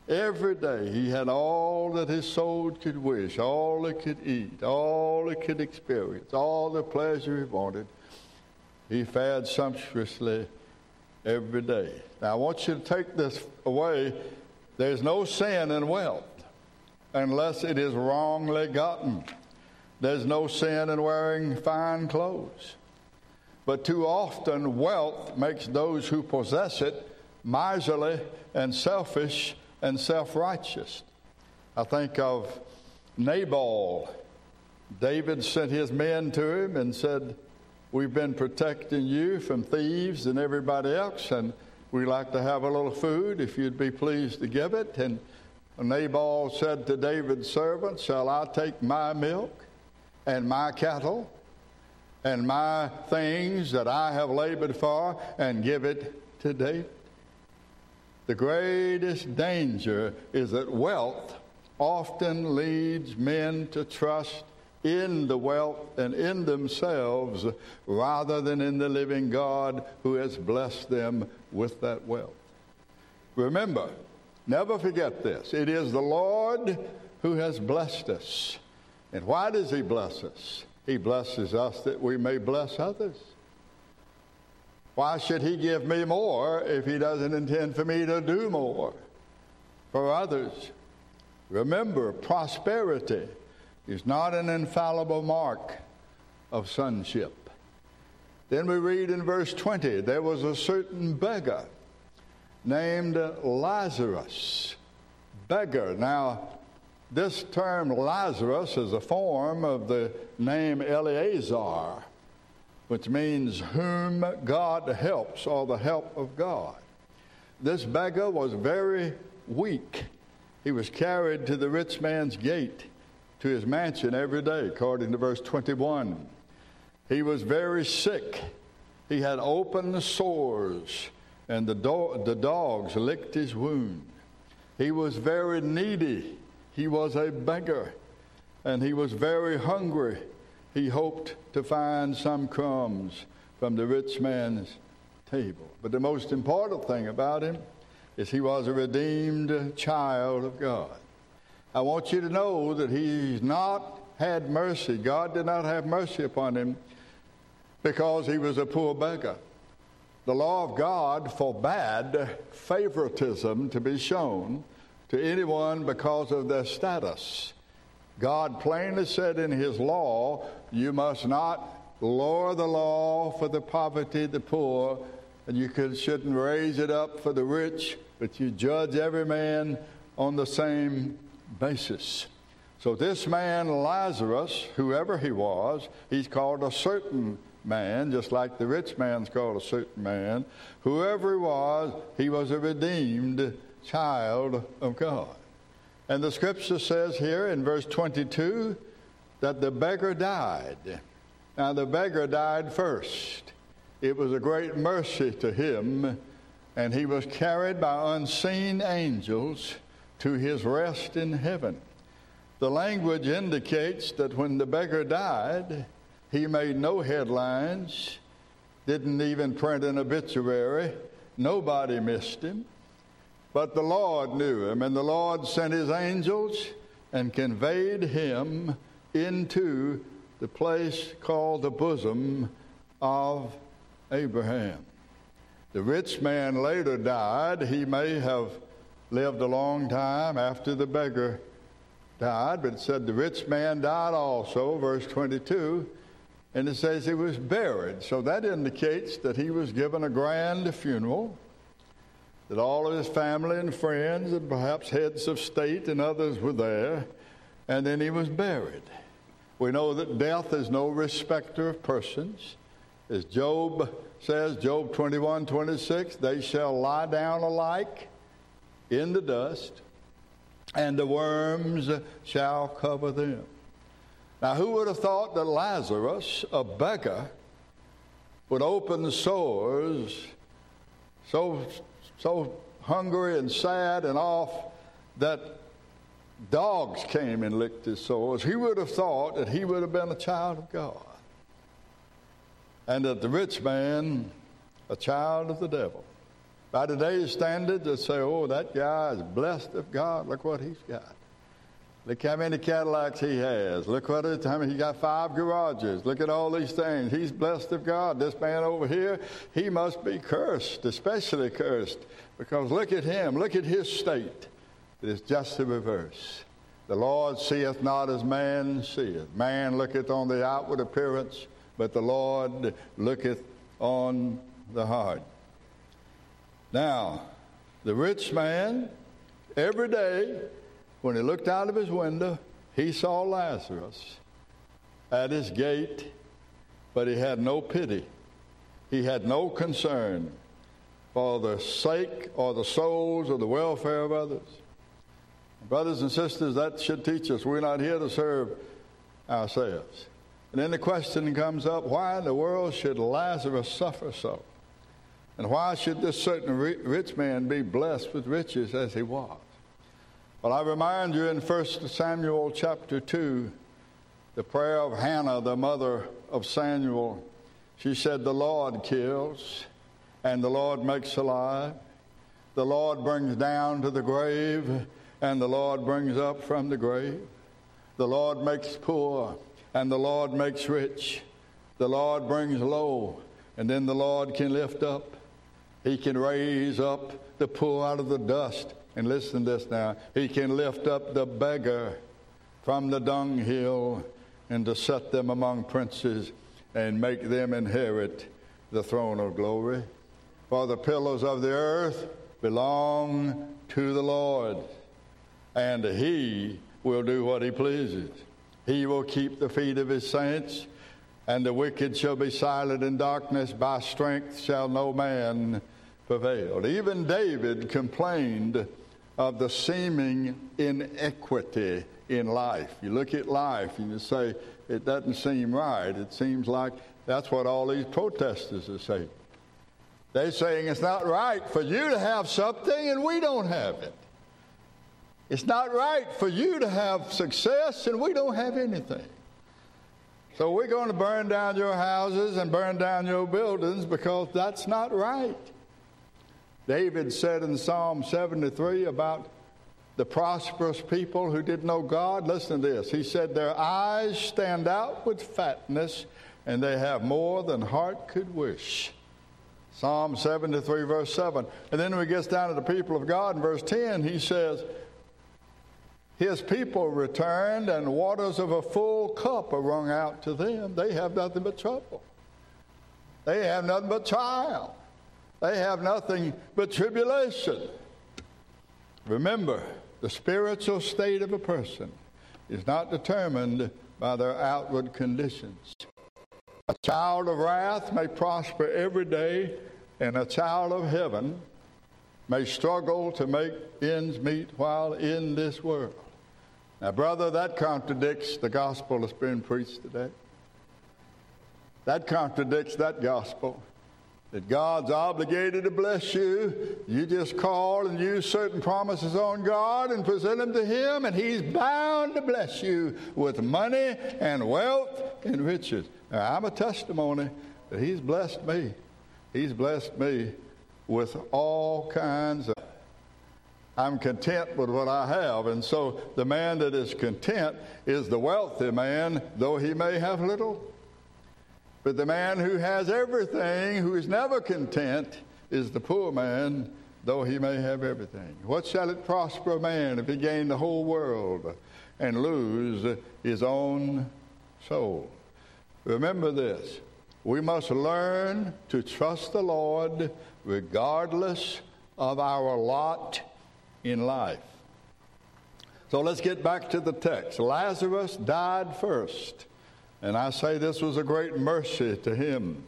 Speaker 4: Every day he had all that his soul could wish, all he could eat, all he could experience, all the pleasure he wanted. He fared sumptuously every day. Now I want you to take this away. There's no sin in wealth unless it is wrongly gotten. There's no sin in wearing fine clothes. But too often wealth makes those who possess it miserly and selfish and self-righteous. I think of Nabal. David sent his men to him and said, we've been protecting you from thieves and everybody else, and we'd like to have a little food if you'd be pleased to give it. And Nabal said to David's servant, shall I take my milk and my cattle and my things that I have labored for and give it to David? The greatest danger is that wealth often leads men to trust in the wealth and in themselves rather than in the living God who has blessed them with that wealth. Remember, never forget this. It is the Lord who has blessed us. And why does he bless us? He blesses us that we may bless others. Why should he give me more if he doesn't intend for me to do more for others? Remember, prosperity is not an infallible mark of sonship. Then we read in verse twenty, there was a certain beggar named Lazarus. Beggar. Now, this term Lazarus is a form of the name Eleazar, which means whom God helps, or the help of God. This beggar was very weak. He was carried to the rich man's gate, to his mansion every day, according to verse twenty-one. He was very sick. He had open sores, and the, do- the dogs licked his wound. He was very needy. He was a beggar, and he was very hungry. He hoped to find some crumbs from the rich man's table. But the most important thing about him is he was a redeemed child of God. I want you to know that he's not had mercy. God did not have mercy upon him because he was a poor beggar. The law of God forbade favoritism to be shown to anyone because of their status. God plainly said in his law, you must not lower the law for the poverty, the poor, and you could, shouldn't raise it up for the rich, but you judge every man on the same basis. So this man Lazarus, whoever he was, he's called a certain man, just like the rich man's called a certain man. Whoever he was, he was a redeemed child of God. And the scripture says here in verse twenty-two that the beggar died. Now the beggar died first. It was a great mercy to him, and he was carried by unseen angels to his rest in heaven. The language indicates that when the beggar died, he made no headlines, didn't even print an obituary. Nobody missed him. But the Lord knew him, and the Lord sent his angels and conveyed him into the place called the bosom of Abraham. The rich man later died. He may have lived a long time after the beggar died, but it said the rich man died also, verse twenty-two, and it says he was buried. So that indicates that he was given a grand funeral, that all of his family and friends and perhaps heads of state and others were there, and then he was buried. We know that death is no respecter of persons. As Job says, Job twenty-one twenty-six, they shall lie down alike in the dust, and the worms shall cover them. Now, who would have thought that Lazarus, a beggar, would open sores so so hungry and sad and off that dogs came and licked his sores? He would have thought that he would have been a child of God, and that the rich man, a child of the devil. By today's standards, they say, oh, that guy is blessed of God. Look what he's got. Look how many Cadillacs he has. Look what it, how many, he got five garages. Look at all these things. He's blessed of God. This man over here, he must be cursed, especially cursed, because look at him. Look at his state. It is just the reverse. The Lord seeth not as man seeth. Man looketh on the outward appearance, but the Lord looketh on the heart. Now, the rich man, every day, when he looked out of his window, he saw Lazarus at his gate, but he had no pity. He had no concern for the sake or the souls or the welfare of others. Brothers and sisters, that should teach us we're not here to serve ourselves. And then the question comes up, why in the world should Lazarus suffer so? And why should this certain rich man be blessed with riches as he was? Well, I remind you in First Samuel chapter two, the prayer of Hannah, the mother of Samuel. She said, the Lord kills, and the Lord makes alive. The Lord brings down to the grave, and the Lord brings up from the grave. The Lord makes poor, and the Lord makes rich. The Lord brings low, and then the Lord can lift up. He can raise up the poor out of the dust. And listen to this now. He can lift up the beggar from the dunghill and to set them among princes and make them inherit the throne of glory. For the pillars of the earth belong to the Lord, and he will do what he pleases. He will keep the feet of his saints, and the wicked shall be silent in darkness. By strength shall no man prevail. Even David complained of the seeming inequity in life. You look at life and you say, it doesn't seem right. It seems like that's what all these protesters are saying. They're saying it's not right for you to have something and we don't have it. It's not right for you to have success and we don't have anything. So we're going to burn down your houses and burn down your buildings because that's not right. David said in Psalm seventy-three about the prosperous people who didn't know God. Listen to this. He said, their eyes stand out with fatness, and they have more than heart could wish. Psalm seventy-three, verse seven. And then when he gets down to the people of God in verse ten, he says, his people returned, and waters of a full cup are wrung out to them. They have nothing but trouble. They have nothing but trial. They have nothing but tribulation. Remember, the spiritual state of a person is not determined by their outward conditions. A child of wrath may prosper every day, and a child of heaven may struggle to make ends meet while in this world. Now, brother, that contradicts the gospel that's been preached today. That contradicts that gospel. That God's obligated to bless you. You just call and use certain promises on God and present them to him, and he's bound to bless you with money and wealth and riches. Now, I'm a testimony that he's blessed me. He's blessed me with all kinds of... I'm content with what I have. And so the man that is content is the wealthy man, though he may have little. But the man who has everything, who is never content, is the poor man, though he may have everything. What shall it prosper a man if he gain the whole world and lose his own soul? Remember this. We must learn to trust the Lord regardless of our lot in life. So let's get back to the text. Lazarus died first. And I say this was a great mercy to him.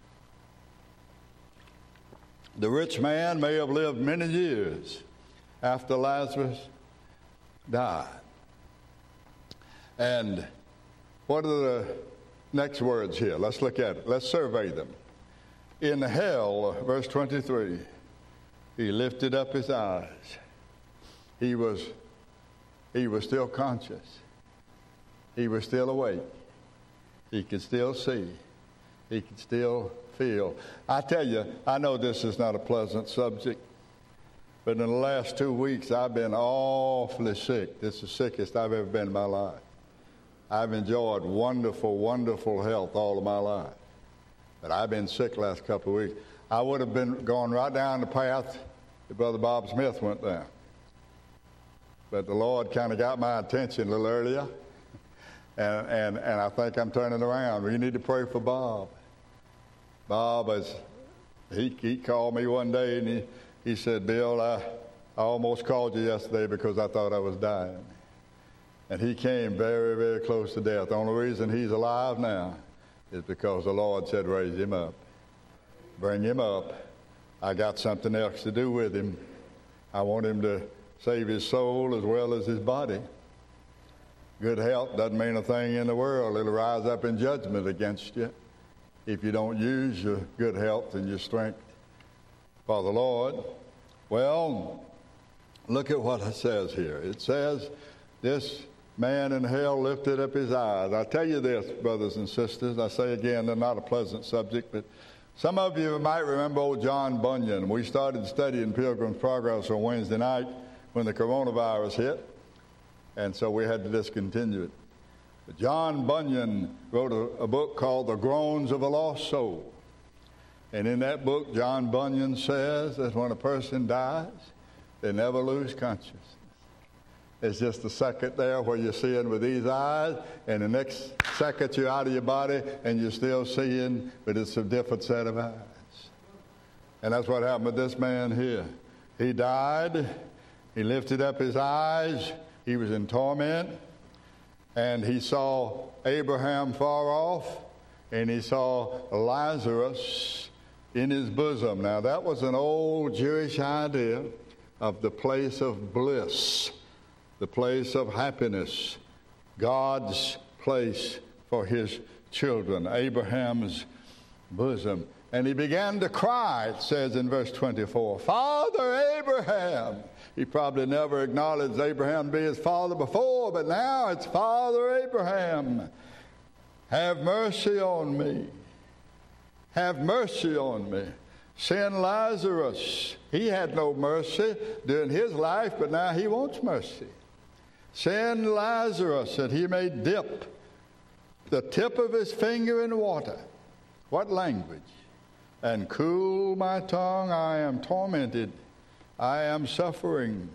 Speaker 4: The rich man may have lived many years after Lazarus died. And what are the next words here? Let's look at it. Let's survey them. In hell, verse twenty-three, he lifted up his eyes. He was, he was still conscious. He was still awake. He could still see. He could still feel. I tell you, I know this is not a pleasant subject, but in the last two weeks I've been awfully sick. This is the sickest I've ever been in my life. I've enjoyed wonderful, wonderful health all of my life, but I've been sick the last couple of weeks. I would have been going right down the path that Brother Bob Smith went down. But the Lord kind of got my attention a little earlier, and, and, and I think I'm turning around. We need to pray for Bob. Bob, is, he, he called me one day, and he, he said, Bill, I, I almost called you yesterday because I thought I was dying. And he came very, very close to death. The only reason he's alive now is because the Lord said, raise him up. Bring him up. I got something else to do with him. I want him to save his soul as well as his body. Good health doesn't mean a thing in the world. It'll rise up in judgment against you if you don't use your good health and your strength for the Lord. Well, look at what it says here. It says, this man in hell lifted up his eyes. I tell you this, brothers and sisters, I say again, they're not a pleasant subject, but some of you might remember old John Bunyan. We started studying Pilgrim's Progress on Wednesday night when the coronavirus hit, and so we had to discontinue it. But John Bunyan wrote a, a book called The Groans of a Lost Soul. And in that book, John Bunyan says that when a person dies, they never lose consciousness. It's just a second there where you're seeing with these eyes, and the next second you're out of your body and you're still seeing, but it's a different set of eyes. And that's what happened with this man here. He died. He lifted up his eyes. He was in torment. And he saw Abraham far off, and he saw Lazarus in his bosom. Now, that was an old Jewish idea of the place of bliss, the place of happiness, God's place for his children, Abraham's bosom. And he began to cry, it says in verse twenty-four, Father Abraham. He probably never acknowledged Abraham to be his father before, but now it's Father Abraham. Have mercy on me. Have mercy on me. Send Lazarus. He had no mercy during his life, but now he wants mercy. Send Lazarus that he may dip the tip of his finger in water. What language? And cool my tongue. I am tormented. I am suffering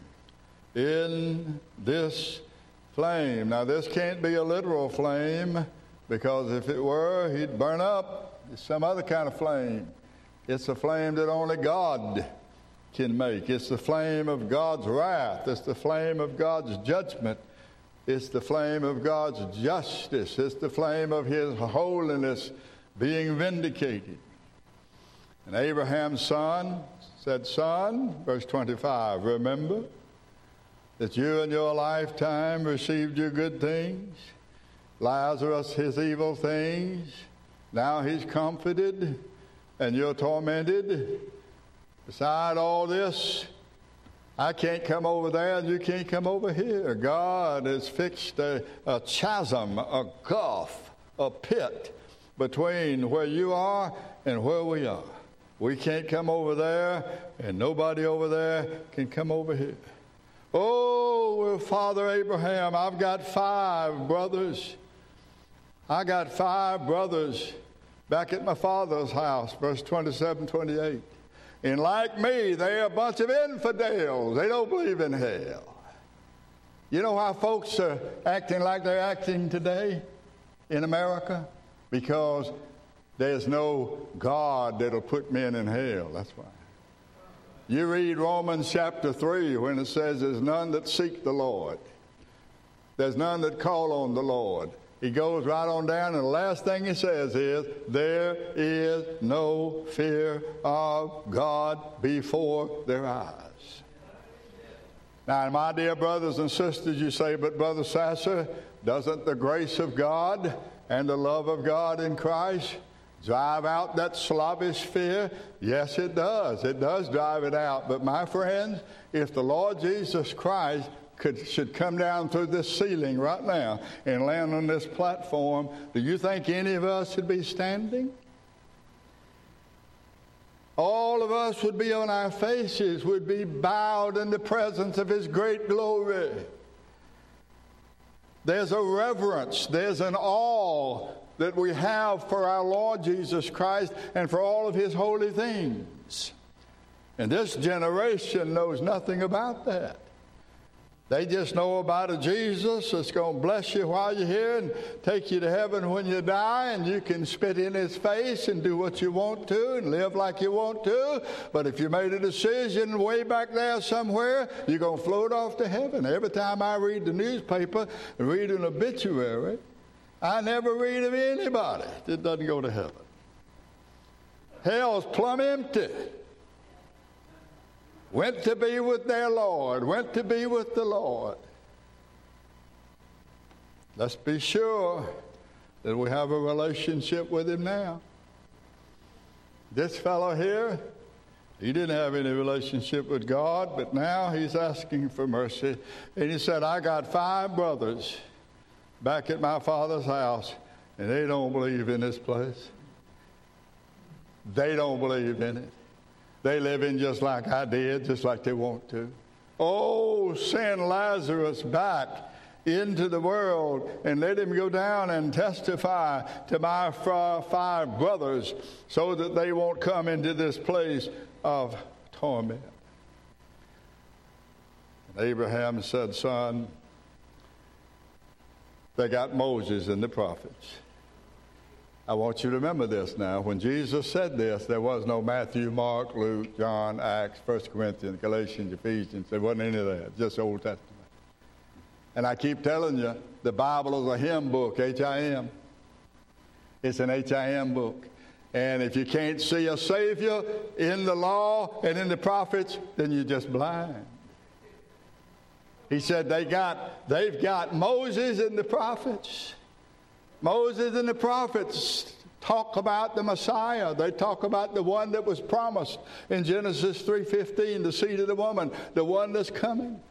Speaker 4: in this flame. Now, this can't be a literal flame, because if it were, he'd burn up. It's some other kind of flame. It's a flame that only God can make. It's the flame of God's wrath. It's the flame of God's judgment. It's the flame of God's justice. It's the flame of his holiness being vindicated. And Abraham's son said, Son, verse twenty-five, remember that you in your lifetime received your good things, Lazarus his evil things. Now he's comforted and you're tormented. Beside all this, I can't come over there and you can't come over here. God has fixed a, a chasm, a gulf, a pit between where you are and where we are. We can't come over there, and nobody over there can come over here. Oh, well, Father Abraham, I've got five brothers. I got five brothers back at my father's house, verse twenty-seven, twenty-eight. And like me, they're a bunch of infidels. They don't believe in hell. You know why folks are acting like they're acting today in America? Because there's no God that'll put men in hell. That's why. You read Romans chapter three when it says there's none that seek the Lord. There's none that call on the Lord. He goes right on down, and the last thing he says is, there is no fear of God before their eyes. Now, my dear brothers and sisters, you say, but Brother Sasser, doesn't the grace of God and the love of God in Christ drive out that slavish fear? Yes, it does. It does drive it out. But my friends, if the Lord Jesus Christ could, should come down through this ceiling right now and land on this platform, do you think any of us should be standing? of us would be on our faces, would be bowed in the presence of his great glory. There's a reverence, there's an awe that we have for our Lord Jesus Christ and for all of his holy things. And this generation knows nothing about that. They just know about a Jesus that's going to bless you while you're here and take you to heaven when you die, and you can spit in his face and do what you want to and live like you want to. But if you made a decision way back there somewhere, you're going to float off to heaven. Every time I read the newspaper and read an obituary, I never read of anybody that doesn't go to heaven. Hell's plumb empty. Went to be with their Lord, went to be with the Lord. Let's be sure that we have a relationship with him now. This fellow here, he didn't have any relationship with God, but now he's asking for mercy. And he said, I got five brothers back at my father's house, and they don't believe in this place. They don't believe in it. They live in just like I did, just like they want to. Oh, send Lazarus back into the world and let him go down and testify to my five brothers so that they won't come into this place of torment. And Abraham said, son, they got Moses and the prophets. I want you to remember this now. When Jesus said this, there was no Matthew, Mark, Luke, John, Acts, First Corinthians, Galatians, Ephesians. There wasn't any of that, just Old Testament. And I keep telling you, the Bible is a hymn book, H I M. It's an H I M book. And if you can't see a Savior in the law and in the prophets, then you're just blind. He said they got, they've got Moses and the prophets. Moses and the prophets talk about the Messiah. They talk about the one that was promised in Genesis three fifteen, the seed of the woman, the one that's coming.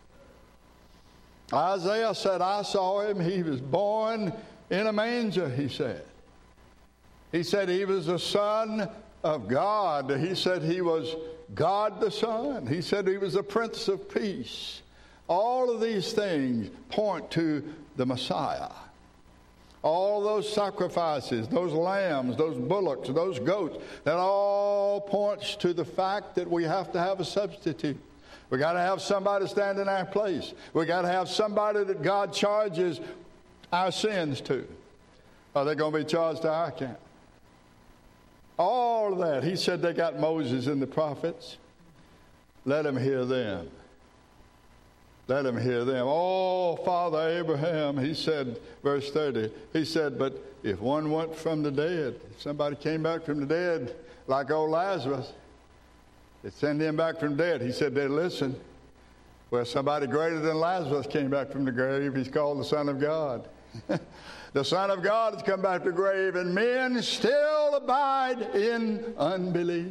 Speaker 4: Isaiah said, I saw him. He was born in a manger, he said. He said he was the Son of God. He said he was God the Son. He said he was the Prince of Peace. All of these things point to the Messiah. All those sacrifices, those lambs, those bullocks, those goats, that all points to the fact that we have to have a substitute. We got to have somebody stand in our place. We got to have somebody that God charges our sins to. Are they going to be charged to our account? All of that. He said they got Moses and the prophets. Let them hear them. Let him hear them. Oh, Father Abraham, he said, verse thirty, he said, but if one went from the dead, if somebody came back from the dead, like old Lazarus, they send him back from the dead. He said, they listen. Well, somebody greater than Lazarus came back from the grave. He's called the Son of God. The Son of God has come back to the grave, and men still abide in unbelief.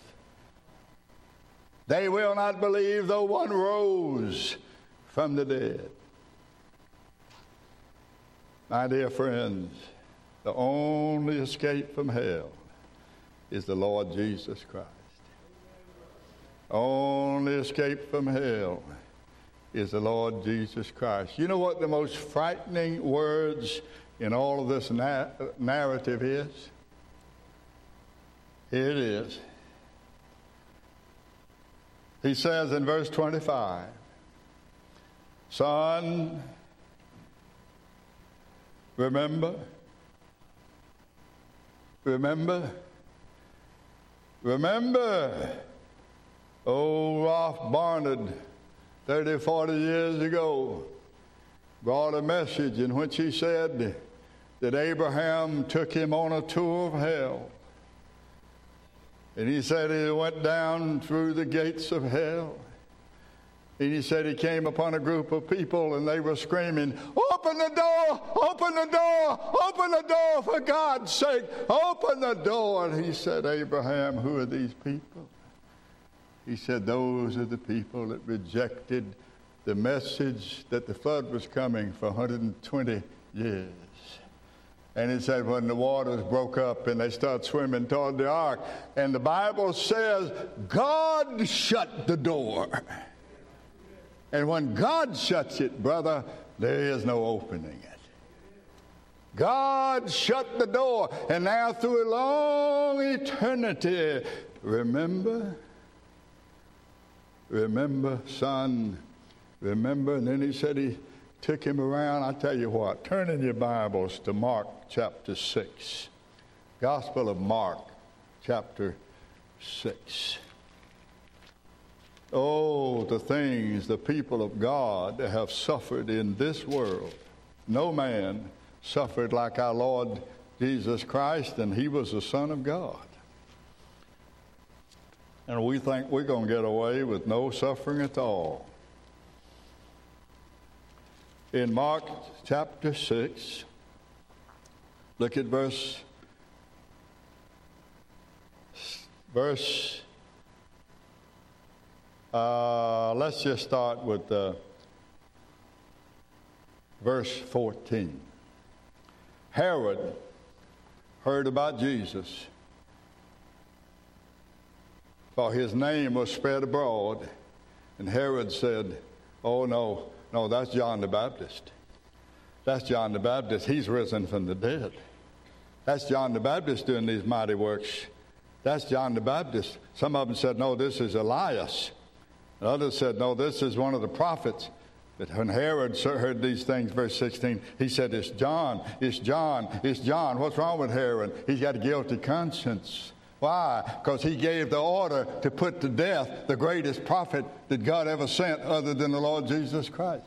Speaker 4: They will not believe though one rose from the dead. My dear friends, the only escape from hell is the Lord Jesus Christ. Only escape from hell is the Lord Jesus Christ. You know what the most frightening words in all of this na- narrative is? Here it is. He says in verse twenty-five, son, remember, remember, remember, old Ralph Barnard, thirty, forty years ago, brought a message in which he said that Abraham took him on a tour of hell. And he said he went down through the gates of hell. And he said he came upon a group of people and they were screaming, open the door, open the door, open the door, for God's sake, open the door. And he said, Abraham, who are these people? He said, those are the people that rejected the message that the flood was coming for one hundred twenty years. And it said when the waters broke up and they started swimming toward the ark. And the Bible says God shut the door. And when God shuts it, brother, there is no opening it. God shut the door. And now through a long eternity, remember, remember, son, remember. And then he said he took him around. I tell you what, turn in your Bibles to Mark chapter six. Gospel of Mark chapter six. Oh, the things the people of God have suffered in this world. No man suffered like our Lord Jesus Christ, and he was the Son of God. And we think we're going to get away with no suffering at all. In Mark chapter six, look at verse, verse, uh, let's just start with uh, verse fourteen. Herod heard about Jesus, for his name was spread abroad, and Herod said, oh no, no, that's John the Baptist. That's John the Baptist. He's risen from the dead. That's John the Baptist doing these mighty works. That's John the Baptist. Some of them said, no, this is Elias. And others said, no, this is one of the prophets. But when Herod heard these things, verse sixteen, he said, it's John, it's John, it's John. What's wrong with Herod? He's got a guilty conscience. Why? Because he gave the order to put to death the greatest prophet that God ever sent other than the Lord Jesus Christ.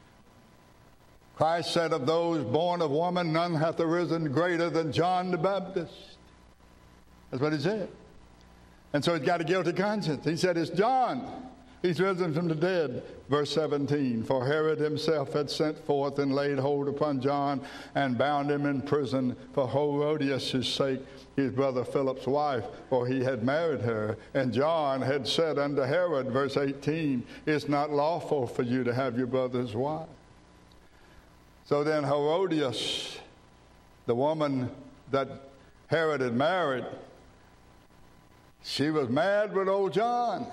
Speaker 4: Christ said, of those born of woman, none hath arisen greater than John the Baptist. That's what he said. And so he's got a guilty conscience. He said, it's John. He's risen from the dead. Verse seventeen, for Herod himself had sent forth and laid hold upon John and bound him in prison for Herodias' sake, his brother Philip's wife, for he had married her. And John had said unto Herod, verse eighteen, it's not lawful for you to have your brother's wife. So then Herodias, the woman that Herod had married, she was mad with old John.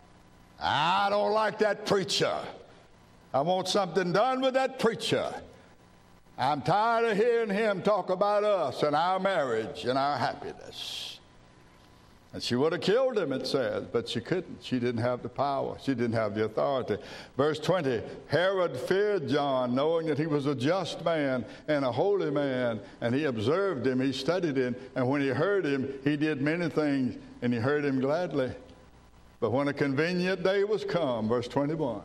Speaker 4: I don't like that preacher. I want something done with that preacher. I'm tired of hearing him talk about us and our marriage and our happiness. And she would have killed him, it says, but she couldn't. She didn't have the power. She didn't have the authority. Verse twenty, Herod feared John, knowing that he was a just man and a holy man, and he observed him, he studied him, and when he heard him, he did many things, and he heard him gladly. But when a convenient day was come, verse twenty-one,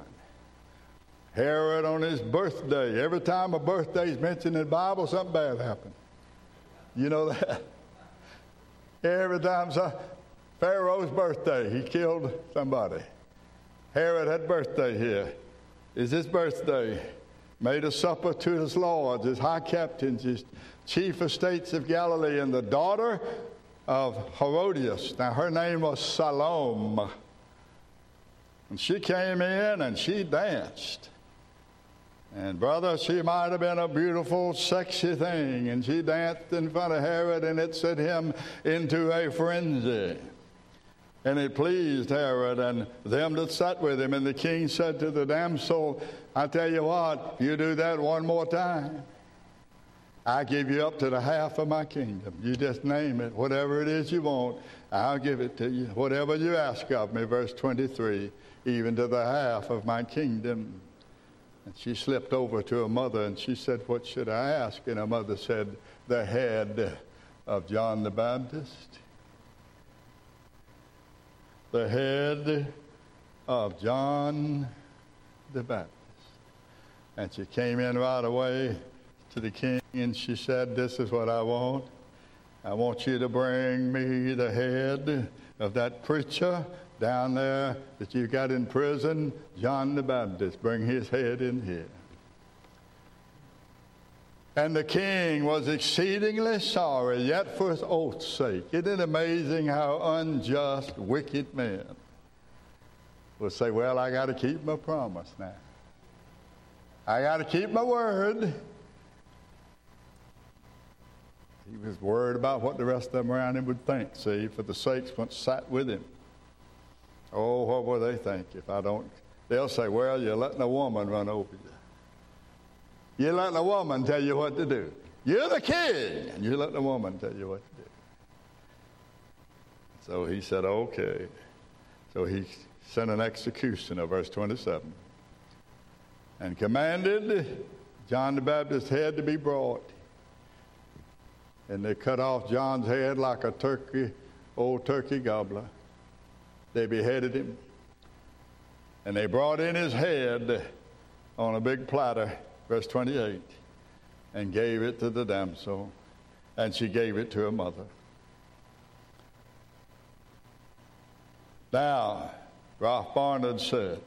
Speaker 4: Herod on his birthday, every time a birthday is mentioned in the Bible, something bad happened. You know that? Every time so, Pharaoh's birthday, he killed somebody. Herod had birthday here. Is his birthday. Made a supper to his lords, his high captains, his chief estates of Galilee, and the daughter of Herodias. Now her name was Salome. And she came in and she danced. And brother, she might have been a beautiful, sexy thing. And she danced in front of Herod, and it set him into a frenzy. And it pleased Herod and them that sat with him. And the king said to the damsel, I tell you what, if you do that one more time, I give you up to the half of my kingdom. You just name it. Whatever it is you want, I'll give it to you. Whatever you ask of me, verse twenty-three, even to the half of my kingdom. And she slipped over to her mother, and she said, what should I ask? And her mother said, the head of John the Baptist. The head of John the Baptist. And she came in right away to the king, and she said, this is what I want. I want you to bring me the head of that preacher down there that you got in prison, John the Baptist. Bring his head in here. And the king was exceedingly sorry, yet for his oath's sake. Isn't it amazing how unjust, wicked men will say, well, I got to keep my promise now. I got to keep my word. He was worried about what the rest of them around him would think, see, for the sakes once sat with him. Oh, what will they think if I don't? They'll say, well, you're letting a woman run over you. You're letting a woman tell you what to do. You're the king, and you're letting a woman tell you what to do. So he said, okay. So he sent an executioner, verse twenty-seven, and commanded John the Baptist's head to be brought. And they cut off John's head like a turkey, old turkey gobbler. They beheaded him. And they brought in his head on a big platter, verse twenty-eight, and gave it to the damsel, and she gave it to her mother. Now, Ralph Barnard said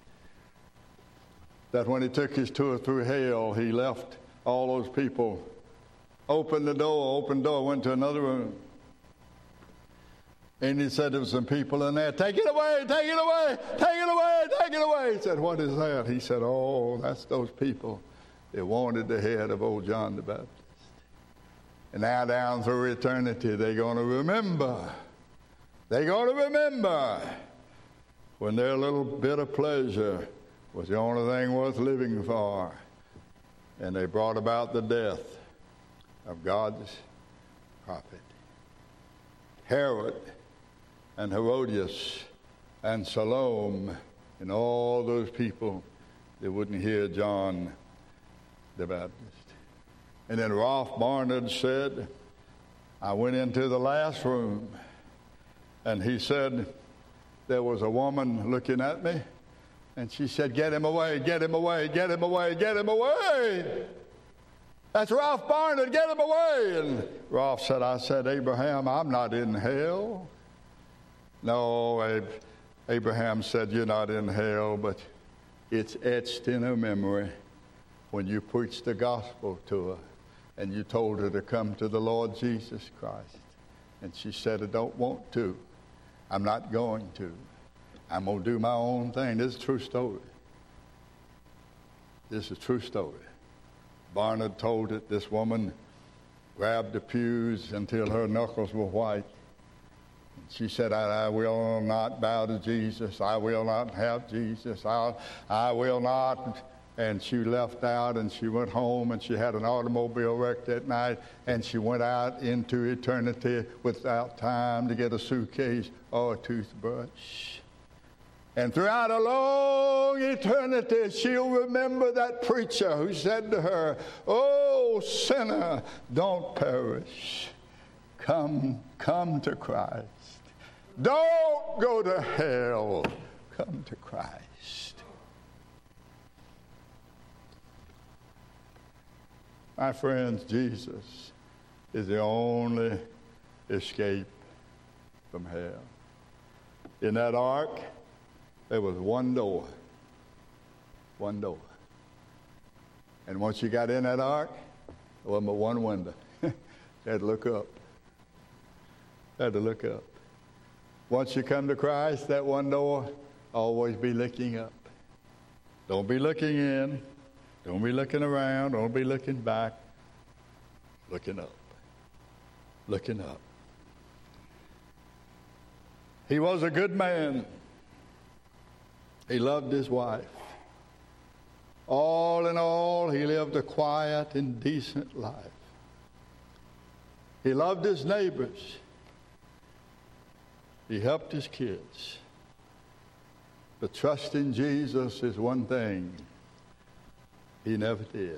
Speaker 4: that when he took his tour through hell, he left all those people, opened the door, opened the door, went to another room. And he said there were some people in there, take it away, take it away, take it away, take it away. He said, what is that? He said, oh, that's those people that wanted the head of old John the Baptist. And now down through eternity, they're going to remember. They're going to remember when their little bit of pleasure was the only thing worth living for. And they brought about the death of God's prophet. Herod and Herodias and Salome and all those people that wouldn't hear John the Baptist. And then Ralph Barnard said, I went into the last room, and he said, there was a woman looking at me, and she said, get him away, get him away, get him away, get him away. That's Ralph Barnard, get him away. And Ralph said, I said, Abraham, I'm not in hell. No, Ab- Abraham said, you're not in hell, but it's etched in her memory when you preached the gospel to her and you told her to come to the Lord Jesus Christ. And she said, I don't want to. I'm not going to. I'm going to do my own thing. This is a true story. This is a true story. Barnard told it. This woman grabbed the pews until her knuckles were white. She said, I, I will not bow to Jesus. I will not have Jesus. I, I will not. And she left out, and she went home, and she had an automobile wreck that night, and she went out into eternity without time to get a suitcase or a toothbrush. And throughout a long eternity, she'll remember that preacher who said to her, oh, sinner, don't perish. Come, come to Christ. Don't go to hell. Come to Christ. My friends, Jesus is the only escape from hell. In that ark, there was one door. One door. And once you got in that ark, there wasn't but one window. You had to look up. You had to look up. Once you come to Christ, that one door, always be looking up. Don't be looking in. Don't be looking around. Don't be looking back. Looking up. Looking up. He was a good man. He loved his wife. All in all, he lived a quiet and decent life. He loved his neighbors. He helped his kids. But trusting Jesus is one thing he never did.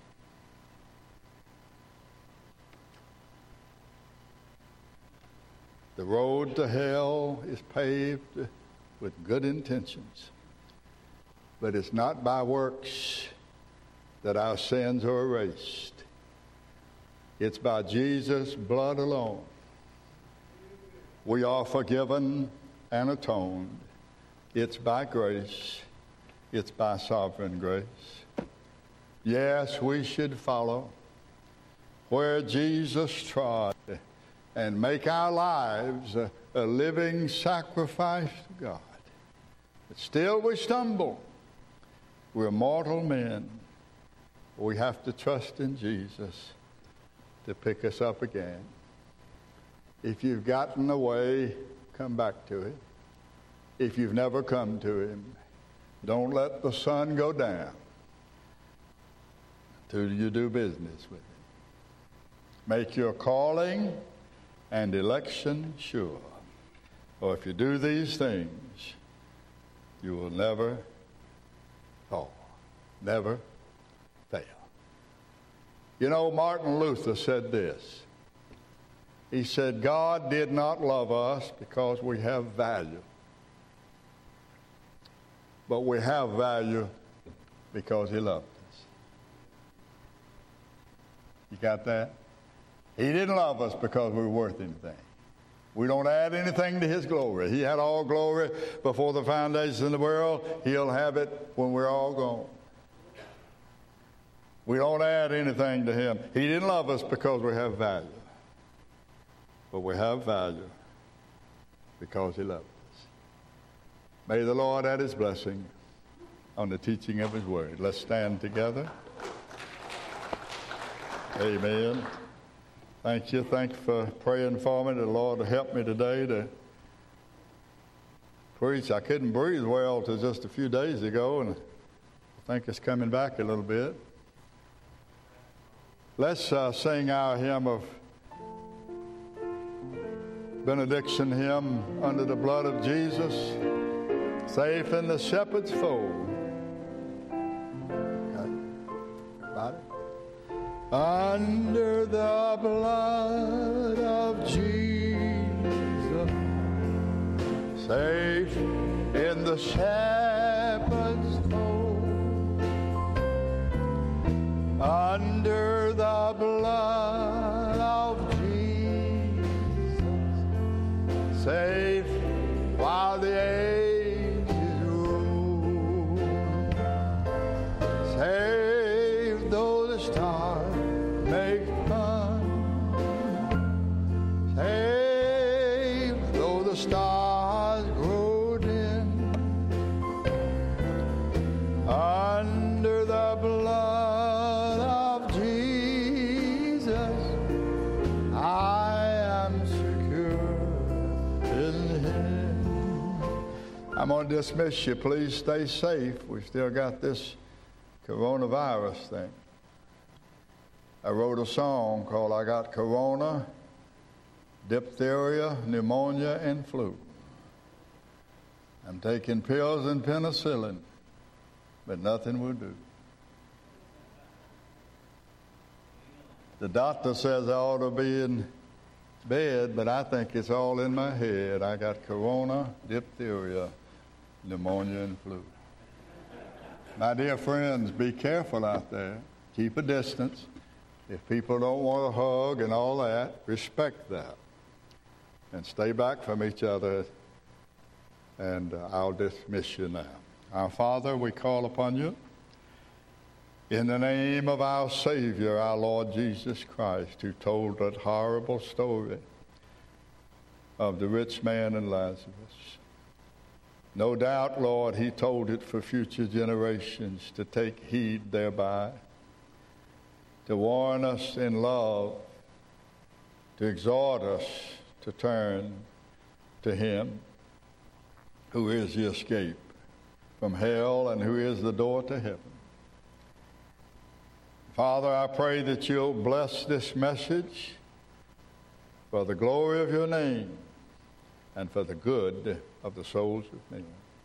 Speaker 4: The road to hell is paved with good intentions, but it's not by works that our sins are erased. It's by Jesus' blood alone. We are forgiven and atoned. It's by grace. It's by sovereign grace. Yes, we should follow where Jesus trod and make our lives a, a living sacrifice to God. But still we stumble. We're mortal men. We have to trust in Jesus to pick us up again. If you've gotten away, come back to Him. If you've never come to Him, don't let the sun go down till you do business with Him. Make your calling and election sure. Or if you do these things, you will never fall, never fail. You know, Martin Luther said this. He said, God did not love us because we have value, but we have value because He loved us. You got that? He didn't love us because we were worth anything. We don't add anything to His glory. He had all glory before the foundation of the world. He'll have it when we're all gone. We don't add anything to Him. He didn't love us because we have value, but we have value because He loved us. May the Lord add His blessing on the teaching of His word. Let's stand together. Amen. Thank you. Thank you for praying for me. The Lord helped me today to preach. I couldn't breathe well till just a few days ago, and I think it's coming back a little bit. Let's uh, sing our hymn of benediction hymn, Under the Blood of Jesus, safe in the shepherd's fold. Got it? Under the blood of Jesus, safe in the shepherd's fold. Under the blood of Jesus, safe while the ages rule. Safe though the stars make fun, safe though the stars grow dim, under the blood of Jesus, I am secure in Him. I'm going to dismiss you. Please stay safe. We've still got this coronavirus thing. I wrote a song called I Got Corona, Diphtheria, Pneumonia, and Flu. I'm taking pills and penicillin, but nothing will do. The doctor says I ought to be in bed, but I think it's all in my head. I got corona, diphtheria, pneumonia, and flu. My dear friends, be careful out there. Keep a distance. If people don't want to hug and all that, respect that. And stay back from each other. And uh, I'll dismiss you now. Our Father, we call upon you in the name of our Savior, our Lord Jesus Christ, who told that horrible story of the rich man and Lazarus. No doubt, Lord, he told it for future generations to take heed thereby, to warn us in love, to exhort us to turn to Him who is the escape from hell and who is the door to heaven. Father, I pray that you'll bless this message for the glory of your name and for the good of the souls of men.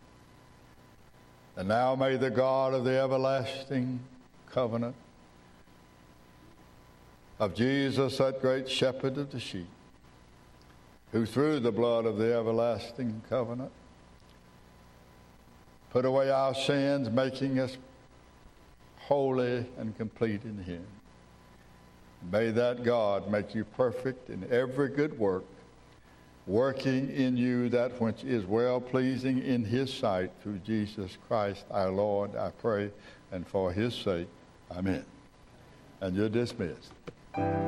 Speaker 4: And now may the God of the everlasting covenant of Jesus, that great shepherd of the sheep, who through the blood of the everlasting covenant put away our sins, making us holy and complete in Him. May that God make you perfect in every good work, working in you that which is well-pleasing in His sight through Jesus Christ our Lord, I pray, and for His sake, amen. And you're dismissed.